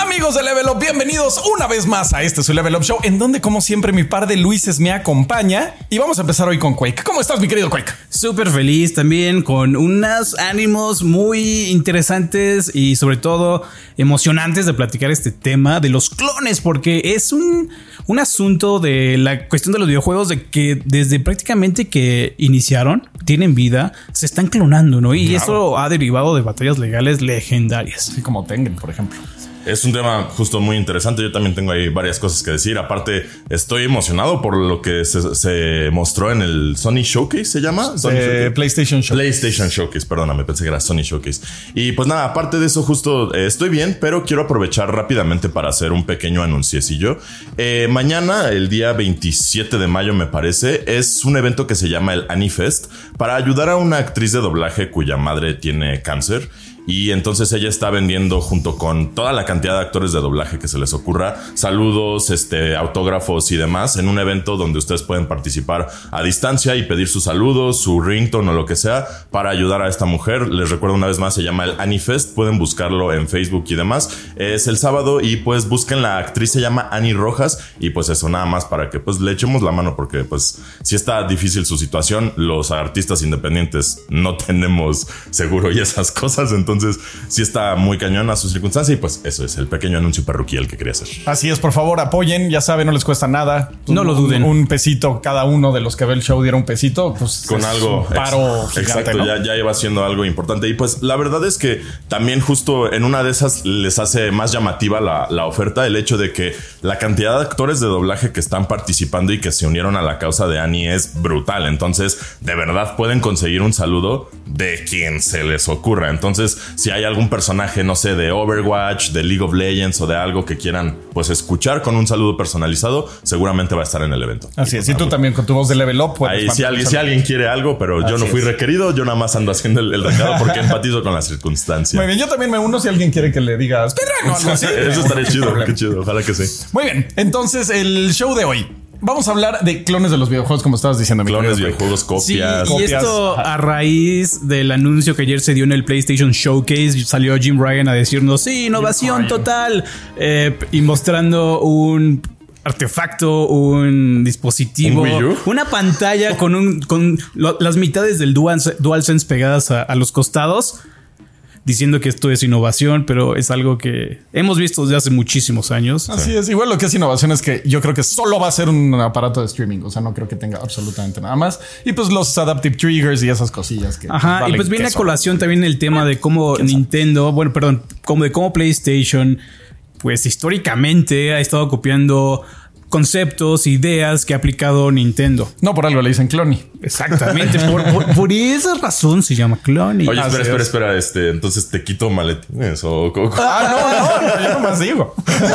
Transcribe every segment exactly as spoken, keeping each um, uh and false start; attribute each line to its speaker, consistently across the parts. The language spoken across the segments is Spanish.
Speaker 1: Amigos de Level Up, bienvenidos una vez más a este su Level Up Show, en donde como siempre mi par de Luises me acompaña. Y vamos a empezar hoy con Quake. ¿Cómo estás, mi querido Quake?
Speaker 2: Súper feliz también, con unos ánimos muy interesantes y sobre todo emocionantes de platicar este tema de los clones, porque es un, un asunto de la cuestión de los videojuegos, de que desde prácticamente que iniciaron, tienen vida, se están clonando, ¿no? Y claro, eso ha derivado de batallas legales legendarias.
Speaker 1: Así como Tengen, por ejemplo.
Speaker 3: Es un tema justo muy interesante. Yo también tengo ahí varias cosas que decir. Aparte, estoy emocionado por lo que se, se mostró en el Sony Showcase, ¿se llama? Sony
Speaker 1: eh,
Speaker 3: Showcase.
Speaker 1: PlayStation Showcase.
Speaker 3: PlayStation Showcase, perdóname, pensé que era Sony Showcase. Y pues nada, aparte de eso, justo eh, estoy bien, pero quiero aprovechar rápidamente para hacer un pequeño anunciecillo. Eh, mañana, el día veintisiete de mayo, me parece, es un evento que se llama el Anifest para ayudar a una actriz de doblaje cuya madre tiene cáncer. Y entonces ella está vendiendo, junto con toda la cantidad de actores de doblaje que se les ocurra, saludos, este, autógrafos y demás, en un evento donde ustedes pueden participar a distancia y pedir sus saludos, su ringtone o lo que sea para ayudar a esta mujer. Les recuerdo una vez más, se llama el Anifest. Pueden buscarlo en Facebook y demás. Es el sábado y pues busquen, la actriz se llama Ani Rojas. Y pues eso, nada más para que pues le echemos la mano, porque pues si está difícil su situación, los artistas independientes no tenemos seguro y esas cosas. Entonces Entonces, sí está muy cañón a su circunstancia. Y pues eso es el pequeño anuncio parroquial que quería hacer.
Speaker 1: Así es, por favor, apoyen. Ya saben, no les cuesta nada.
Speaker 2: No lo duden.
Speaker 1: Un, un pesito, cada uno de los que ve el show diera un pesito. Pues
Speaker 3: con algo.
Speaker 1: Un paro
Speaker 3: ex-
Speaker 1: gigante,
Speaker 3: exacto,
Speaker 1: ¿no?
Speaker 3: ya, ya iba siendo algo importante. Y pues la verdad es que también justo en una de esas les hace más llamativa la, la oferta, el hecho de que la cantidad de actores de doblaje que están participando y que se unieron a la causa de Annie es brutal. Entonces, de verdad pueden conseguir un saludo de quien se les ocurra. Entonces, si hay algún personaje, no sé, de Overwatch, de League of Legends o de algo que quieran pues escuchar con un saludo personalizado, seguramente va a estar en el evento.
Speaker 1: Así es, y tú también con tu voz de Level Up.
Speaker 3: Ahí, si alguien, si alguien quiere algo, pero yo no fui requerido, yo nada más ando haciendo el, el recado porque empatizo con la circunstancia.
Speaker 1: Muy bien, yo también me uno si alguien quiere que le digas Speedrun o algo así.
Speaker 3: Eso estaría chido, qué chido, ojalá que sí.
Speaker 1: Muy bien, entonces el show de hoy. Vamos a hablar de clones de los videojuegos, como estabas diciendo.
Speaker 3: Clones, videojuegos, copias.
Speaker 2: Sí, y
Speaker 1: copias.
Speaker 2: esto a raíz del anuncio que ayer se dio en el PlayStation Showcase. Salió Jim Ryan a decirnos, sí, innovación total. Eh, y mostrando un artefacto, un dispositivo,
Speaker 3: ¿Un Wii U?
Speaker 2: Una pantalla con, un, con lo, las mitades del Dual- DualSense pegadas a, a los costados, diciendo que esto es innovación, pero es algo que hemos visto desde hace muchísimos años.
Speaker 1: Así sí. es. Igual lo que es innovación es que yo creo que solo va a ser un aparato de streaming. O sea, no creo que tenga absolutamente nada más. Y pues los adaptive triggers y esas cosillas que...
Speaker 2: Ajá,
Speaker 1: valen
Speaker 2: y pues viene
Speaker 1: queso.
Speaker 2: a colación también el tema de cómo Nintendo, bueno, perdón, como de cómo PlayStation, pues históricamente ha estado copiando conceptos, ideas que ha aplicado Nintendo.
Speaker 1: No por algo le dicen cloni.
Speaker 2: Exactamente, por, por, por esa razón se llama cloni.
Speaker 3: Oye, espera,
Speaker 1: Así
Speaker 3: espera,
Speaker 1: es.
Speaker 3: espera, este, entonces te quito maletines o... o-
Speaker 1: Ah, no, no, no, yo nomás digo.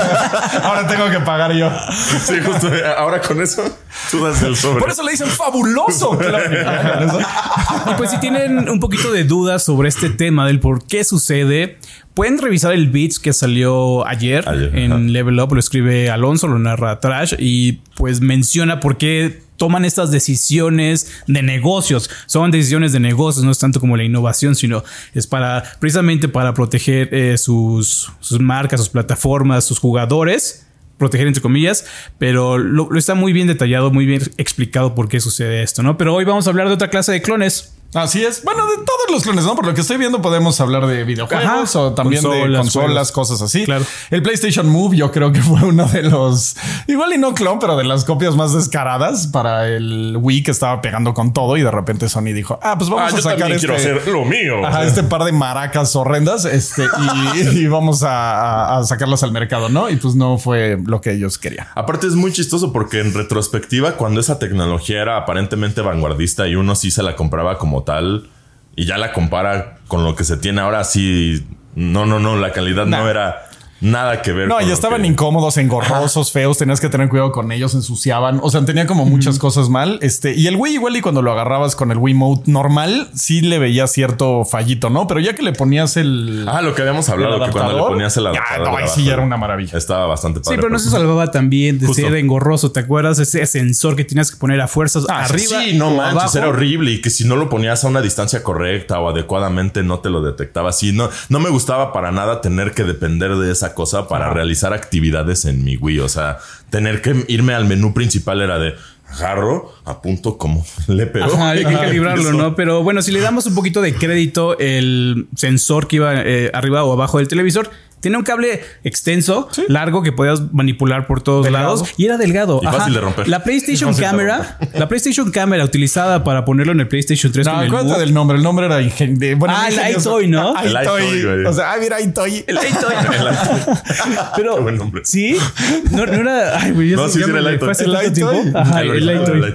Speaker 1: Ahora tengo que pagar yo.
Speaker 3: Sí, justo, ahora con eso tú das el sobre.
Speaker 1: Por eso le dicen fabuloso cloni.
Speaker 2: Y pues si tienen un poquito de dudas sobre este tema del por qué sucede, pueden revisar el Beats que salió ayer,
Speaker 3: Ayer,
Speaker 2: en
Speaker 3: ajá.
Speaker 2: Level Up. Lo escribe Alonso, lo narra Trash y pues menciona por qué toman estas decisiones de negocios. Son decisiones de negocios, no es tanto como la innovación, sino es para precisamente para proteger eh, sus, sus marcas, sus plataformas, sus jugadores. Proteger entre comillas, pero lo, lo está muy bien detallado, muy bien explicado por qué sucede esto, ¿no? Pero hoy vamos a hablar de otra clase de clones.
Speaker 1: Así es. Bueno, de todos los clones, ¿no? Por lo que estoy viendo podemos hablar de videojuegos. Ajá. O también consolas, de consolas, juegos. Cosas así.
Speaker 2: Claro.
Speaker 1: El PlayStation Move yo creo que fue uno de los... Igual y no clon, pero de las copias más descaradas para el Wii, que estaba pegando con todo y de repente Sony dijo, ah, pues vamos
Speaker 3: ah,
Speaker 1: a
Speaker 3: yo
Speaker 1: sacar este...
Speaker 3: quiero hacer lo mío.
Speaker 1: Ajá, este par de maracas horrendas este, y, y vamos a, a, a sacarlas al mercado, ¿no? Y pues no fue lo que ellos querían.
Speaker 3: Aparte es muy chistoso porque en retrospectiva, cuando esa tecnología era aparentemente vanguardista y uno sí se la compraba como tal y ya la compara con lo que se tiene ahora, sí, no, no, no, la calidad nah. no era nada que ver.
Speaker 1: No,
Speaker 3: con
Speaker 1: y estaban
Speaker 3: que...
Speaker 1: incómodos, engorrosos, feos. Tenías que tener cuidado con ellos, ensuciaban. O sea, tenía como muchas mm. cosas mal. Este, y el Wii igual y cuando lo agarrabas con el Wiimote normal, sí le veía cierto fallito, ¿no? Pero ya que le ponías el...
Speaker 3: Ah, lo que habíamos hablado, que cuando le ponías el adaptador.
Speaker 1: Ya, no, ahí sí ya era una maravilla.
Speaker 3: Estaba bastante padre.
Speaker 2: Sí, pero no se salvaba también de ser engorroso. ¿Te acuerdas? Ese sensor que tenías que poner a fuerzas ah, arriba.
Speaker 3: Sí, no manches,
Speaker 2: abajo.
Speaker 3: Era horrible. Y que si no lo ponías a una distancia correcta o adecuadamente no te lo detectaba. Sí, no, no me gustaba para nada tener que depender de esa esa cosa para ah. realizar actividades en mi Wii. O sea, tener que irme al menú principal era de agarro, apunto como le pegó.
Speaker 2: Ajá, hay que calibrarlo, ¿no? Pero bueno, si le damos un poquito de crédito, el sensor que iba eh, arriba o abajo del televisor tenía un cable extenso, ¿sí? largo, que podías manipular por todos delgado. lados. Y era delgado.
Speaker 3: Y
Speaker 2: Ajá.
Speaker 3: fácil de romper.
Speaker 2: La PlayStation Camera, la PlayStation Camera utilizada para ponerlo en el PlayStation tres.
Speaker 1: No, acuérdate del nombre. El nombre era ingen de, bueno,
Speaker 2: Ah, el iToy, ¿no?
Speaker 1: El iToy. O sea, ah, mira, iToy.
Speaker 2: El iToy. Pero, buen nombre. ¿Sí? No, no era... Ay, güey,
Speaker 3: no, sí, sí era el iToy.
Speaker 2: ¿El iToy? Ajá, el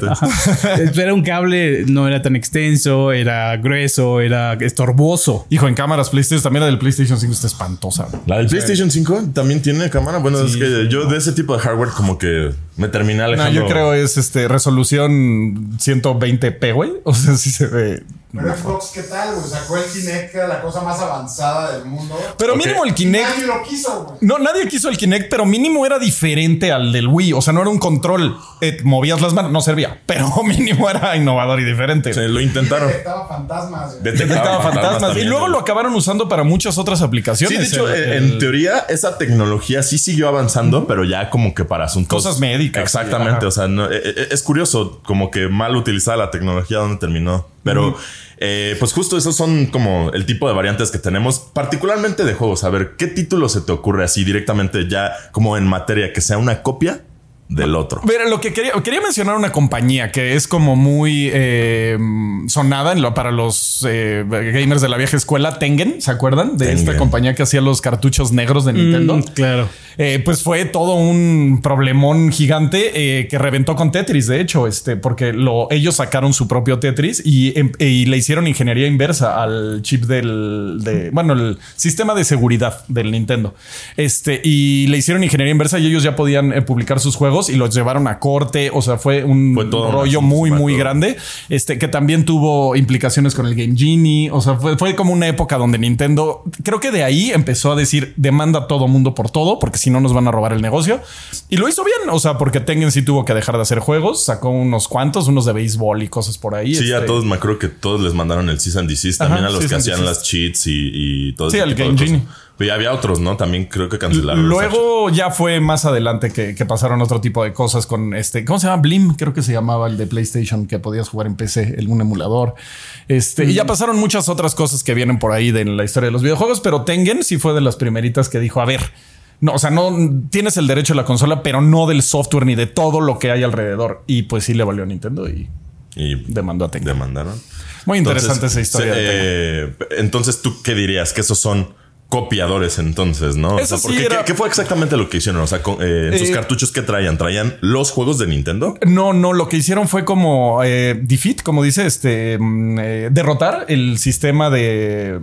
Speaker 2: iToy. Era un cable, no era tan extenso, era grueso, era estorboso.
Speaker 1: Hijo, en cámaras PlayStation, también la del PlayStation cinco está espantosa.
Speaker 3: La del PlayStation cinco también tiene cámara. Bueno, sí, es que yo de ese tipo de hardware como que me terminé alejando.
Speaker 1: No, yo creo es este resolución ciento veinte p, güey. O sea, sí se ve.
Speaker 4: Pero Xbox, ¿qué tal, güey? Sacó el Kinect, que era la cosa más avanzada del mundo.
Speaker 1: Pero okay. mínimo el Kinect.
Speaker 4: Nadie lo quiso, güey.
Speaker 1: No, nadie quiso el Kinect, pero mínimo era diferente al del Wii. O sea, no era un control. Eh, movías las manos, no servía. Pero mínimo era innovador y diferente.
Speaker 3: Se lo intentaron.
Speaker 4: Detectaba fantasmas, güey.
Speaker 3: Detectaba,
Speaker 1: Detectaba fantasmas. fantasmas y luego
Speaker 3: güey.
Speaker 1: lo acabaron usando para muchas otras aplicaciones.
Speaker 3: Sí, de hecho, el, en el... teoría, esa tecnología sí siguió avanzando, uh-huh. pero ya como que para asuntos.
Speaker 1: Cosas médicas.
Speaker 3: Exactamente. Sí, o sea, no, es, es curioso, como que mal utilizada la tecnología donde terminó. Pero. Uh-huh. Eh, pues justo esos son como el tipo de variantes que tenemos, particularmente de juegos. A ver, ¿qué título se te ocurre así directamente ya como en materia que sea una copia del otro?
Speaker 1: Mira, lo que quería, quería mencionar una compañía que es como muy eh, sonada en lo, para los eh, gamers de la vieja escuela, Tengen, ¿se acuerdan? De Tengen. Esta compañía que hacía los cartuchos negros de Nintendo.
Speaker 2: Mm, claro.
Speaker 1: Eh, pues fue todo un problemón gigante eh, que reventó con Tetris, de hecho, este, porque lo, ellos sacaron su propio Tetris y, y le hicieron ingeniería inversa al chip del, de, bueno, el sistema de seguridad del Nintendo. Este, y le hicieron ingeniería inversa y ellos ya podían eh, publicar sus juegos y los llevaron a corte. O sea, fue un fue rollo muy, muy todo. grande. Este, que también tuvo implicaciones con el Game Genie. O sea, fue, fue como una época donde Nintendo, creo que de ahí empezó a decir demanda a todo mundo por todo, porque si no nos van a robar el negocio. Y lo hizo bien. O sea, porque Tengen sí tuvo que dejar de hacer juegos. Sacó unos cuantos, unos de béisbol y cosas por ahí.
Speaker 3: Sí,
Speaker 1: este...
Speaker 3: a todos me acuerdo que todos les mandaron el Cease and Desist. También Ajá, a los que hacían las cheats y, y todo
Speaker 1: sí,
Speaker 3: ese
Speaker 1: el
Speaker 3: tipo
Speaker 1: Game
Speaker 3: de
Speaker 1: Genie.
Speaker 3: Pero había otros, ¿no? También creo que cancelaron.
Speaker 1: Luego ya fue más adelante que, que pasaron otro tipo de cosas con este. ¿Cómo se llama? Blim, creo que se llamaba el de PlayStation, que podías jugar en P C, el, un emulador. Este, mm. Y ya pasaron muchas otras cosas que vienen por ahí de la historia de los videojuegos, pero Tengen sí fue de las primeritas que dijo, a ver, no, o sea, no tienes el derecho de la consola, pero no del software ni de todo lo que hay alrededor. Y pues sí le valió a Nintendo y,
Speaker 3: y
Speaker 1: demandó a Tengen.
Speaker 3: Demandaron.
Speaker 1: Muy interesante entonces, esa historia.
Speaker 3: Se, de eh, entonces, ¿tú qué dirías? Que esos son copiadores entonces, ¿no?
Speaker 1: Eso
Speaker 3: o sea, porque
Speaker 1: sí era...
Speaker 3: ¿qué, ¿qué fue exactamente lo que hicieron? O sea, con, eh, en sus eh, cartuchos, ¿qué traían? ¿Traían los juegos de Nintendo?
Speaker 1: No, no, lo que hicieron fue como eh, defeat, como dice, este eh, derrotar el sistema de,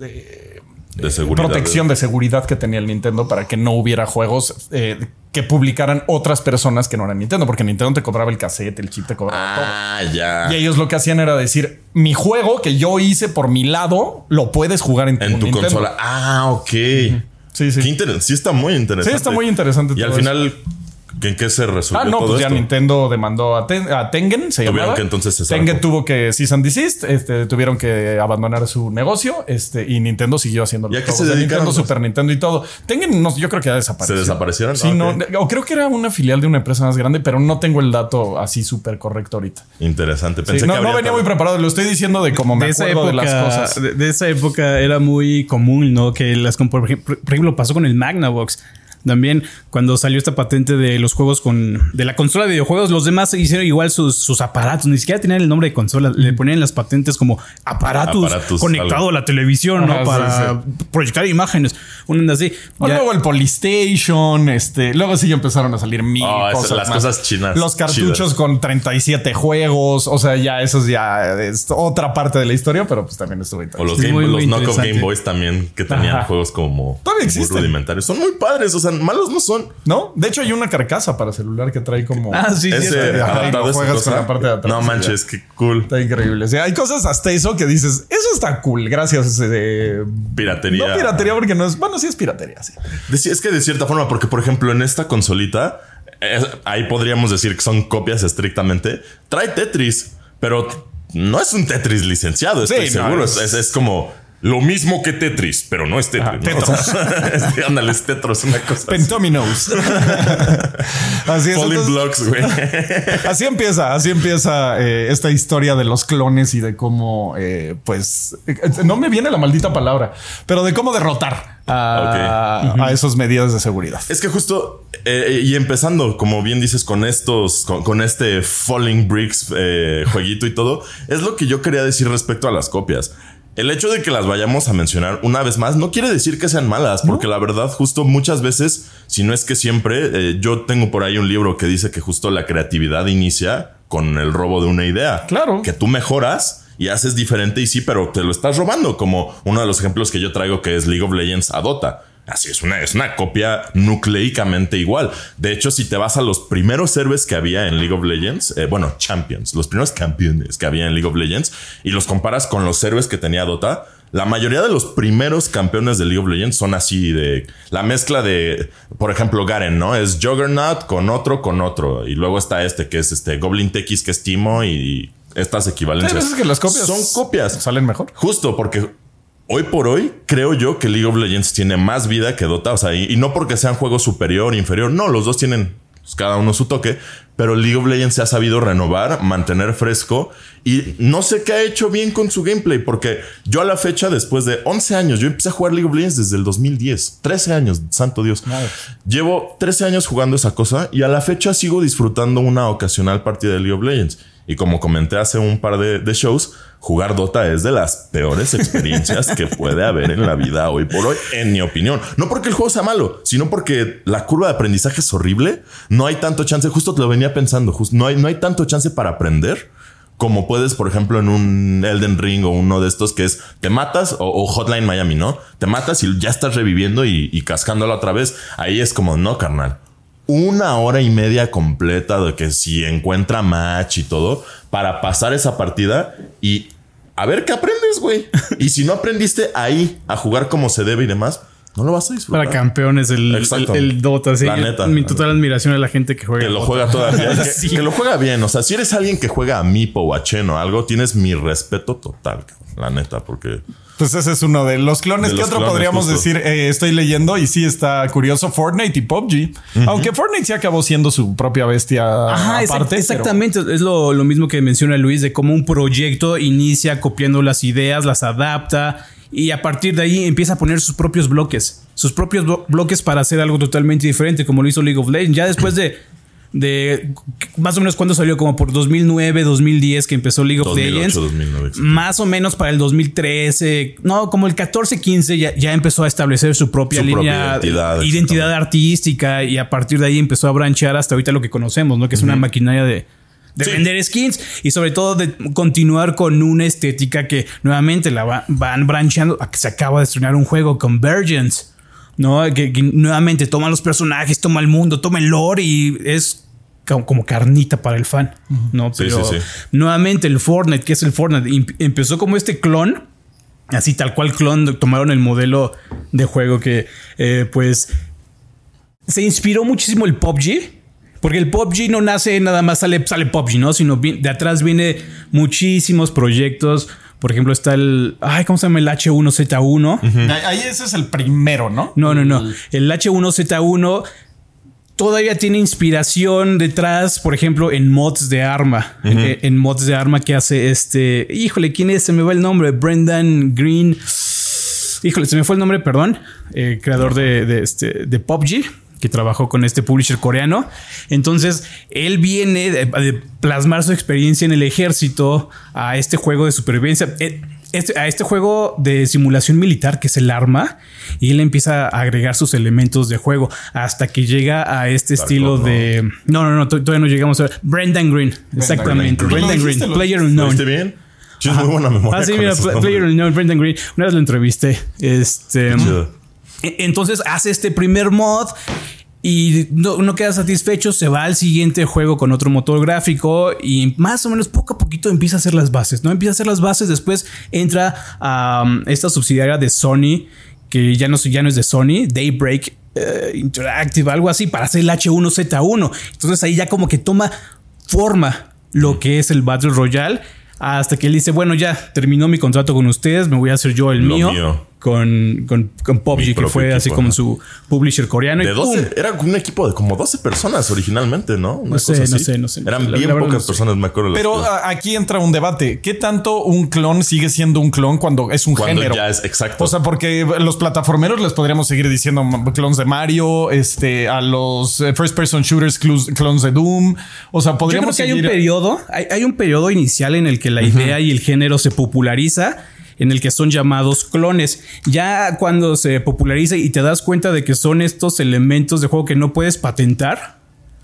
Speaker 1: de,
Speaker 3: de seguridad,
Speaker 1: protección de seguridad que tenía el Nintendo para que no hubiera juegos eh, que publicaran otras personas que no eran Nintendo, porque Nintendo te cobraba el cassette, el chip te cobraba
Speaker 3: ah,
Speaker 1: todo.
Speaker 3: Ya.
Speaker 1: Y ellos lo que hacían era decir, mi juego que yo hice por mi lado, lo puedes jugar en tu,
Speaker 3: en tu
Speaker 1: Nintendo.
Speaker 3: consola. Ah, ok. Uh-huh.
Speaker 1: Sí, sí.
Speaker 3: Qué inter- sí está muy interesante.
Speaker 1: Sí, está muy interesante.
Speaker 3: Y al final... ¿En qué se resolvió?
Speaker 1: Ah, no,
Speaker 3: todo
Speaker 1: pues
Speaker 3: esto?
Speaker 1: ya Nintendo demandó a, Ten, a Tengen. Se
Speaker 3: tuvieron
Speaker 1: llamaba.
Speaker 3: que entonces se
Speaker 1: Tengen tuvo que cease and desist. Este, tuvieron que abandonar su negocio. Este, y Nintendo siguió haciendo
Speaker 3: los
Speaker 1: juegos
Speaker 3: se
Speaker 1: de
Speaker 3: dedicaron,
Speaker 1: Nintendo, Super Nintendo y todo. Tengen, no, yo creo que ya desapareció.
Speaker 3: ¿Se desaparecieron?
Speaker 1: Sí,
Speaker 3: ah, okay.
Speaker 1: no. O creo que era una filial de una empresa más grande, pero no tengo el dato así súper correcto ahorita.
Speaker 3: Interesante. Pensé
Speaker 1: sí, no,
Speaker 3: que
Speaker 1: no venía tal... muy preparado. Lo estoy diciendo de cómo me de acuerdo época, de las cosas.
Speaker 2: De, de esa época era muy común, ¿no? Que las, por ejemplo, por ejemplo pasó con el Magnavox. También cuando salió esta patente de los juegos con de la consola de videojuegos, los demás hicieron igual sus, sus aparatos, ni siquiera tenían el nombre de consola, le ponían las patentes como aparatos, aparatos conectado algo. a la televisión, ¿no? Ajá, para sí, sí. proyectar imágenes, un así.
Speaker 1: O luego el Polystation, este, luego sí ya empezaron a salir mil
Speaker 3: oh,
Speaker 1: cosas,
Speaker 3: eso, las
Speaker 1: más.
Speaker 3: cosas chinas,
Speaker 1: los cartuchos
Speaker 3: chidas.
Speaker 1: con treinta y siete juegos, o sea, ya eso ya es otra parte de la historia, pero pues también estuvo interesante.
Speaker 3: O los, game, muy, los muy knockoff Game Boys también que tenían Ajá. juegos como
Speaker 1: todavía
Speaker 3: muy rudimentarios. Son muy padres, o sea, malos no son.
Speaker 1: No, de hecho hay una carcasa para celular que trae como
Speaker 2: ah, sí,
Speaker 3: ese,
Speaker 2: sí,
Speaker 3: adaptado
Speaker 1: no juegas con la parte de atrás.
Speaker 3: No manches, qué cool.
Speaker 1: Está increíble. O sea, hay cosas hasta eso que dices, eso está cool, gracias. Eh,
Speaker 3: piratería.
Speaker 1: No piratería porque no es, bueno, sí es piratería, sí.
Speaker 3: Es que de cierta forma, porque por ejemplo en esta consolita, es, ahí podríamos decir que son copias estrictamente. Trae Tetris, pero no es un Tetris licenciado, estoy sí, seguro. No, es, es, es como Lo mismo que Tetris, pero no es Tetris.
Speaker 1: Ah,
Speaker 3: ¿no?
Speaker 1: Tetros.
Speaker 3: Este, ándale, es Tetros, una cosa así.
Speaker 1: Pentominos. Así es.
Speaker 3: Falling
Speaker 1: Entonces,
Speaker 3: Blocks, güey.
Speaker 1: así empieza, así empieza eh, esta historia de los clones y de cómo, eh, pues, eh, no me viene la maldita palabra, pero de cómo derrotar a,
Speaker 3: Okay.
Speaker 1: a esas medidas de seguridad.
Speaker 3: Es que justo, eh, y empezando, como bien dices, con estos, con, con este Falling Bricks eh, jueguito y todo, es lo que yo quería decir respecto a las copias. El hecho de que las vayamos a mencionar una vez más no quiere decir que sean malas, porque ¿no? La verdad, justo muchas veces, si no es que siempre, eh, yo tengo por ahí un libro que dice que justo la creatividad inicia con el robo de una idea.
Speaker 1: Claro.
Speaker 3: Que tú mejoras y haces diferente y sí, pero te lo estás robando, como uno de los ejemplos que yo traigo que es League of Legends a Dota. Así es una, es una copia nucleicamente igual. De hecho, si te vas a los primeros héroes que había en League of Legends, eh, bueno, Champions, los primeros campeones que había en League of Legends y los comparas con los héroes que tenía Dota, la mayoría de los primeros campeones de League of Legends son así de la mezcla de, por ejemplo, Garen, ¿no? Es Juggernaut con otro, con otro. Y luego está este que es este Goblin Techies, que es Timo y estas equivalencias.
Speaker 1: Hay veces que las copias
Speaker 3: son copias.
Speaker 1: Salen mejor.
Speaker 3: Justo porque hoy por hoy, creo yo que League of Legends tiene más vida que Dota. O sea, y, y no porque sean juegos superior, inferior. No, los dos tienen pues, cada uno su toque. Pero League of Legends se ha sabido renovar, mantener fresco. Y no sé qué ha hecho bien con su gameplay. Porque yo a la fecha, después de once años, yo empecé a jugar League of Legends desde el dos mil diez. trece años, santo Dios. Madre. Llevo trece años jugando esa cosa. Y a la fecha sigo disfrutando una ocasional partida de League of Legends. Y como comenté hace un par de, de shows, jugar Dota es de las peores experiencias que puede haber en la vida hoy por hoy, en mi opinión. No porque el juego sea malo, sino porque la curva de aprendizaje es horrible. No hay tanto chance, justo te lo venía pensando, justo, no hay, no hay tanto chance para aprender como puedes, por ejemplo, en un Elden Ring o uno de estos que es te matas o, o Hotline Miami, ¿no? Te matas y ya estás reviviendo y, y cascándola otra vez. Ahí es como, no, carnal. Una hora y media completa de que si encuentra match y todo para pasar esa partida y a ver qué aprendes, güey. Y si no aprendiste ahí a jugar como se debe y demás, no lo vas a disfrutar.
Speaker 2: Para campeones el, el, el Dota. Sí,
Speaker 3: la neta.
Speaker 2: Mi total admiración a la gente que juega.
Speaker 3: Que lo
Speaker 2: Dota.
Speaker 3: juega todavía. que,
Speaker 2: Sí.
Speaker 3: que lo juega bien. O sea, si eres alguien que juega a Meepo o a Chen o algo, tienes mi respeto total, la neta, porque...
Speaker 1: Pues ese es uno de los clones.
Speaker 3: De
Speaker 1: ¿Qué
Speaker 3: los
Speaker 1: otro
Speaker 3: clones,
Speaker 1: podríamos
Speaker 3: justo.
Speaker 1: decir? Eh, estoy leyendo y sí está curioso Fortnite y P U B G. Uh-huh. Aunque Fortnite sí acabó siendo su propia bestia.
Speaker 2: Ajá,
Speaker 1: aparte.
Speaker 2: exact- exactamente. Pero... Es lo, lo mismo que menciona Luis de cómo un proyecto inicia copiando las ideas, las adapta y a partir de ahí empieza a poner sus propios bloques, sus propios blo- bloques para hacer algo totalmente diferente, como lo hizo League of Legends. Ya después de de más o menos cuando salió, como por dos mil nueve, dos mil diez que empezó League of
Speaker 3: dos mil ocho,
Speaker 2: Legends,
Speaker 3: dos mil nueve,
Speaker 2: más o menos para el dos mil trece, no, como el catorce, quince ya, ya empezó a establecer su propia
Speaker 3: Su
Speaker 2: línea,
Speaker 3: propia identidad,
Speaker 2: identidad artística y a partir de ahí empezó a branchear hasta ahorita lo que conocemos, ¿no? Que es uh-huh. una maquinaria de de sí. vender skins y sobre todo de continuar con una estética que nuevamente la va, van brancheando a que se acaba de estrenar un juego, Convergence. No, que, que nuevamente toma los personajes, toma el mundo, toma el lore y es como, como carnita para el fan, ¿no? Pero sí, sí, sí. nuevamente el Fortnite, que es el Fortnite, empezó como este clon, así tal cual clon, tomaron el modelo de juego que eh, pues se inspiró muchísimo el P U B G, porque el P U B G no nace nada más sale, sale P U B G, ¿no? Sino de atrás viene muchísimos proyectos. Por ejemplo, está el... Ay, ¿cómo se llama? El H uno Z uno.
Speaker 1: Uh-huh. Ahí ese es el primero, ¿no?
Speaker 2: No, no, no. El H uno Z uno todavía tiene inspiración detrás, por ejemplo, en mods de arma. Uh-huh. En, en mods de arma que hace este... Híjole, ¿quién es? Se me va el nombre. Brendan Green. Híjole, se me fue el nombre, perdón. Eh, creador de, de, este, de P U B G, que trabajó con este publisher coreano. Entonces, él viene de, de plasmar su experiencia en el ejército a este juego de supervivencia, este, a este juego de simulación militar que es el arma, y él empieza a agregar sus elementos de juego hasta que llega a este Dark estilo God, de... No, no, no, todavía no llegamos a ver. Brendan Green, Brendan exactamente.
Speaker 3: Green.
Speaker 2: Brendan Green, Green. Player Unknown.
Speaker 3: ¿Viste bien? Sí, es muy buena memoria.
Speaker 2: Ah, sí, mira, pl- Player Unknown, Brendan Green. Una vez lo entrevisté. Este... Entonces hace este primer mod y no, no queda satisfecho, se va al siguiente juego con otro motor gráfico y más o menos poco a poquito empieza a hacer las bases, ¿no? Empieza a hacer las bases, después entra a um, esta subsidiaria de Sony, que ya no, ya no es de Sony, Daybreak uh, Interactive, algo así, para hacer el H uno Z uno. Entonces ahí ya como que toma forma lo que es el Battle Royale. Hasta que él dice, bueno, ya terminó mi contrato con ustedes, me voy a hacer yo el
Speaker 3: Lo
Speaker 2: mío,
Speaker 3: mío.
Speaker 2: Con, con, con P U B G,
Speaker 3: Mi
Speaker 2: que
Speaker 3: propio
Speaker 2: fue
Speaker 3: equipo,
Speaker 2: así como
Speaker 3: ¿no?
Speaker 2: su publisher coreano.
Speaker 3: De
Speaker 2: y
Speaker 3: doce,
Speaker 2: ¡pum!
Speaker 3: era un equipo de como doce personas originalmente, ¿no? Una
Speaker 2: No sé,
Speaker 3: cosa
Speaker 2: no
Speaker 3: así.
Speaker 2: sé, no sé.
Speaker 3: Eran
Speaker 2: La-
Speaker 3: bien
Speaker 2: la verdad
Speaker 3: pocas
Speaker 2: no sé.
Speaker 3: personas, me acuerdo. las
Speaker 1: Pero
Speaker 3: que-
Speaker 1: a- aquí entra un debate. ¿Qué tanto un clon sigue siendo un clon cuando es un
Speaker 3: Cuando
Speaker 1: género?
Speaker 3: ya es exacto.
Speaker 1: O sea, porque los plataformeros les podríamos seguir diciendo clones de Mario, este, a los eh, first person shooters clus- clones de Doom. O sea,
Speaker 2: Yo creo
Speaker 1: podríamos
Speaker 2: que hay un
Speaker 1: seguir-
Speaker 2: periodo, hay, hay un periodo inicial en el que la idea y el género se populariza, en el que son llamados clones. Ya cuando se populariza y te das cuenta de que son estos elementos de juego que no puedes patentar,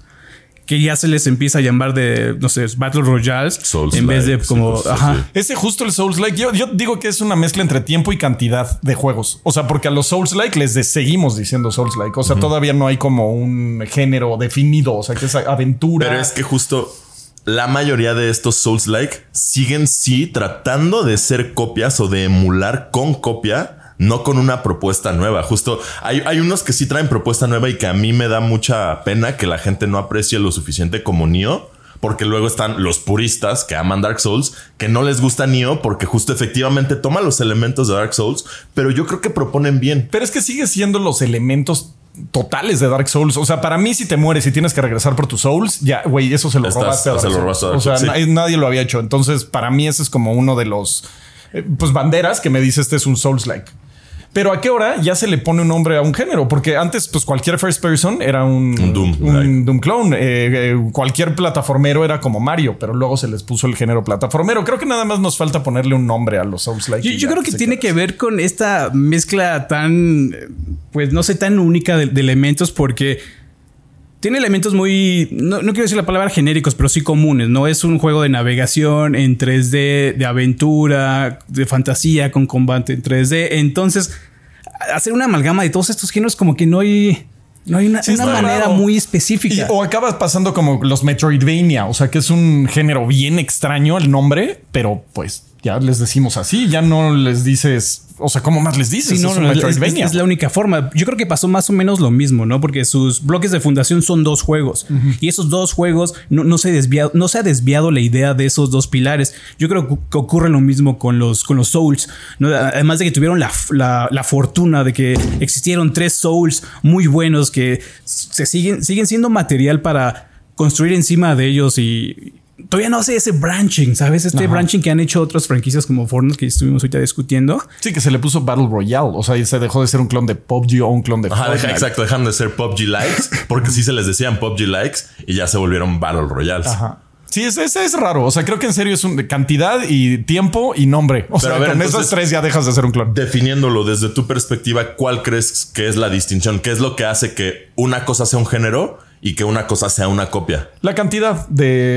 Speaker 2: que ya se les empieza a llamar de, no sé, Battle Royales,
Speaker 3: Souls
Speaker 2: en vez de
Speaker 3: like,
Speaker 2: como,
Speaker 3: sí, pues,
Speaker 2: ajá.
Speaker 3: sí.
Speaker 1: Ese justo el Souls-like, yo, yo digo que es una mezcla entre tiempo y cantidad de juegos. O sea, porque a los Souls-like les de- seguimos diciendo Souls-like. O sea, todavía no hay como un género definido. O sea, que es aventura.
Speaker 3: Pero es que justo la mayoría de estos Souls-like siguen sí tratando de ser copias o de emular con copia, no con una propuesta nueva. Justo hay, hay unos que sí traen propuesta nueva y que a mí me da mucha pena que la gente no aprecie lo suficiente como Nioh. Porque luego están los puristas que aman Dark Souls, que no les gusta Nioh porque justo efectivamente toma los elementos de Dark Souls, pero yo creo que proponen bien.
Speaker 1: Pero es que sigue siendo los elementos totales de Dark Souls. O sea, para mí, si te mueres y tienes que regresar por tus Souls, ya, güey, eso se lo
Speaker 3: Estás-
Speaker 1: robaste a Dark
Speaker 3: se lo
Speaker 1: Souls.
Speaker 3: robaste a Dark
Speaker 1: O sea,
Speaker 3: Souls, sí.
Speaker 1: na- nadie lo había hecho. Entonces, para mí, ese es como uno de los eh, pues banderas que me dice este es un Souls-like. Pero ¿a qué hora ya se le pone un nombre a un género? Porque antes, pues cualquier first person era un,
Speaker 3: Un Doom,
Speaker 1: un
Speaker 3: right.
Speaker 1: Doom clone. Eh, eh, cualquier plataformero era como Mario, pero luego se les puso el género plataformero. Creo que nada más nos falta ponerle un nombre a los Souls-like.
Speaker 2: Yo,
Speaker 1: y
Speaker 2: yo
Speaker 1: ya
Speaker 2: creo que
Speaker 1: se
Speaker 2: tiene
Speaker 1: queda
Speaker 2: que
Speaker 1: así.
Speaker 2: ver con esta mezcla tan, eh, pues no sé, tan única de, de elementos, porque tiene elementos muy, no, no quiero decir la palabra genéricos, pero sí comunes, ¿no? Es un juego de navegación en tres D, de aventura, de fantasía, con combate en tres D. Entonces, hacer una amalgama de todos estos géneros como que no hay... No hay una,
Speaker 1: Sí,
Speaker 2: una
Speaker 1: está
Speaker 2: manera
Speaker 1: raro.
Speaker 2: muy
Speaker 1: Y-
Speaker 2: específica.
Speaker 1: o acabas pasando como los Metroidvania, o sea que es un género bien extraño el nombre, pero pues ya les decimos así, ya no les dices, o sea, ¿cómo más les dices?
Speaker 2: Sí, no,
Speaker 1: es un
Speaker 2: no, es, es-
Speaker 1: Metroidvania.
Speaker 2: es la única forma. Yo creo que pasó más o menos lo mismo, ¿no? Porque sus bloques de fundación son dos juegos. Y esos dos juegos no, no se desviado, no se ha desviado la idea de esos dos pilares. Yo creo que ocurre lo mismo con los, con los Souls, ¿no? Además de que tuvieron la, la, la fortuna de que existieron tres Souls muy buenos que se siguen, siguen siendo material para construir encima de ellos y todavía no hace ese branching, ¿sabes? Este
Speaker 1: Ajá.
Speaker 2: branching que han hecho otras franquicias como Fortnite que estuvimos ahorita discutiendo.
Speaker 1: Sí, que se le puso Battle Royale, o sea, y se dejó de ser un clon de P U B G o un clon de
Speaker 3: Ajá, deja-
Speaker 1: Fortnite.
Speaker 3: exacto, dejan de ser P U B G likes, porque sí se les decían P U B G likes y ya se volvieron Battle Royales.
Speaker 1: Ajá. Sí, es, es, es raro. O sea, creo que en serio es un de cantidad y tiempo y nombre. O
Speaker 3: Pero
Speaker 1: sea,
Speaker 3: a ver,
Speaker 1: con
Speaker 3: entonces-
Speaker 1: esos tres ya dejas de ser un clon.
Speaker 3: Definiéndolo desde tu perspectiva, ¿cuál crees que es la distinción? ¿Qué es lo que hace que una cosa sea un género y que una cosa sea una copia?
Speaker 1: La cantidad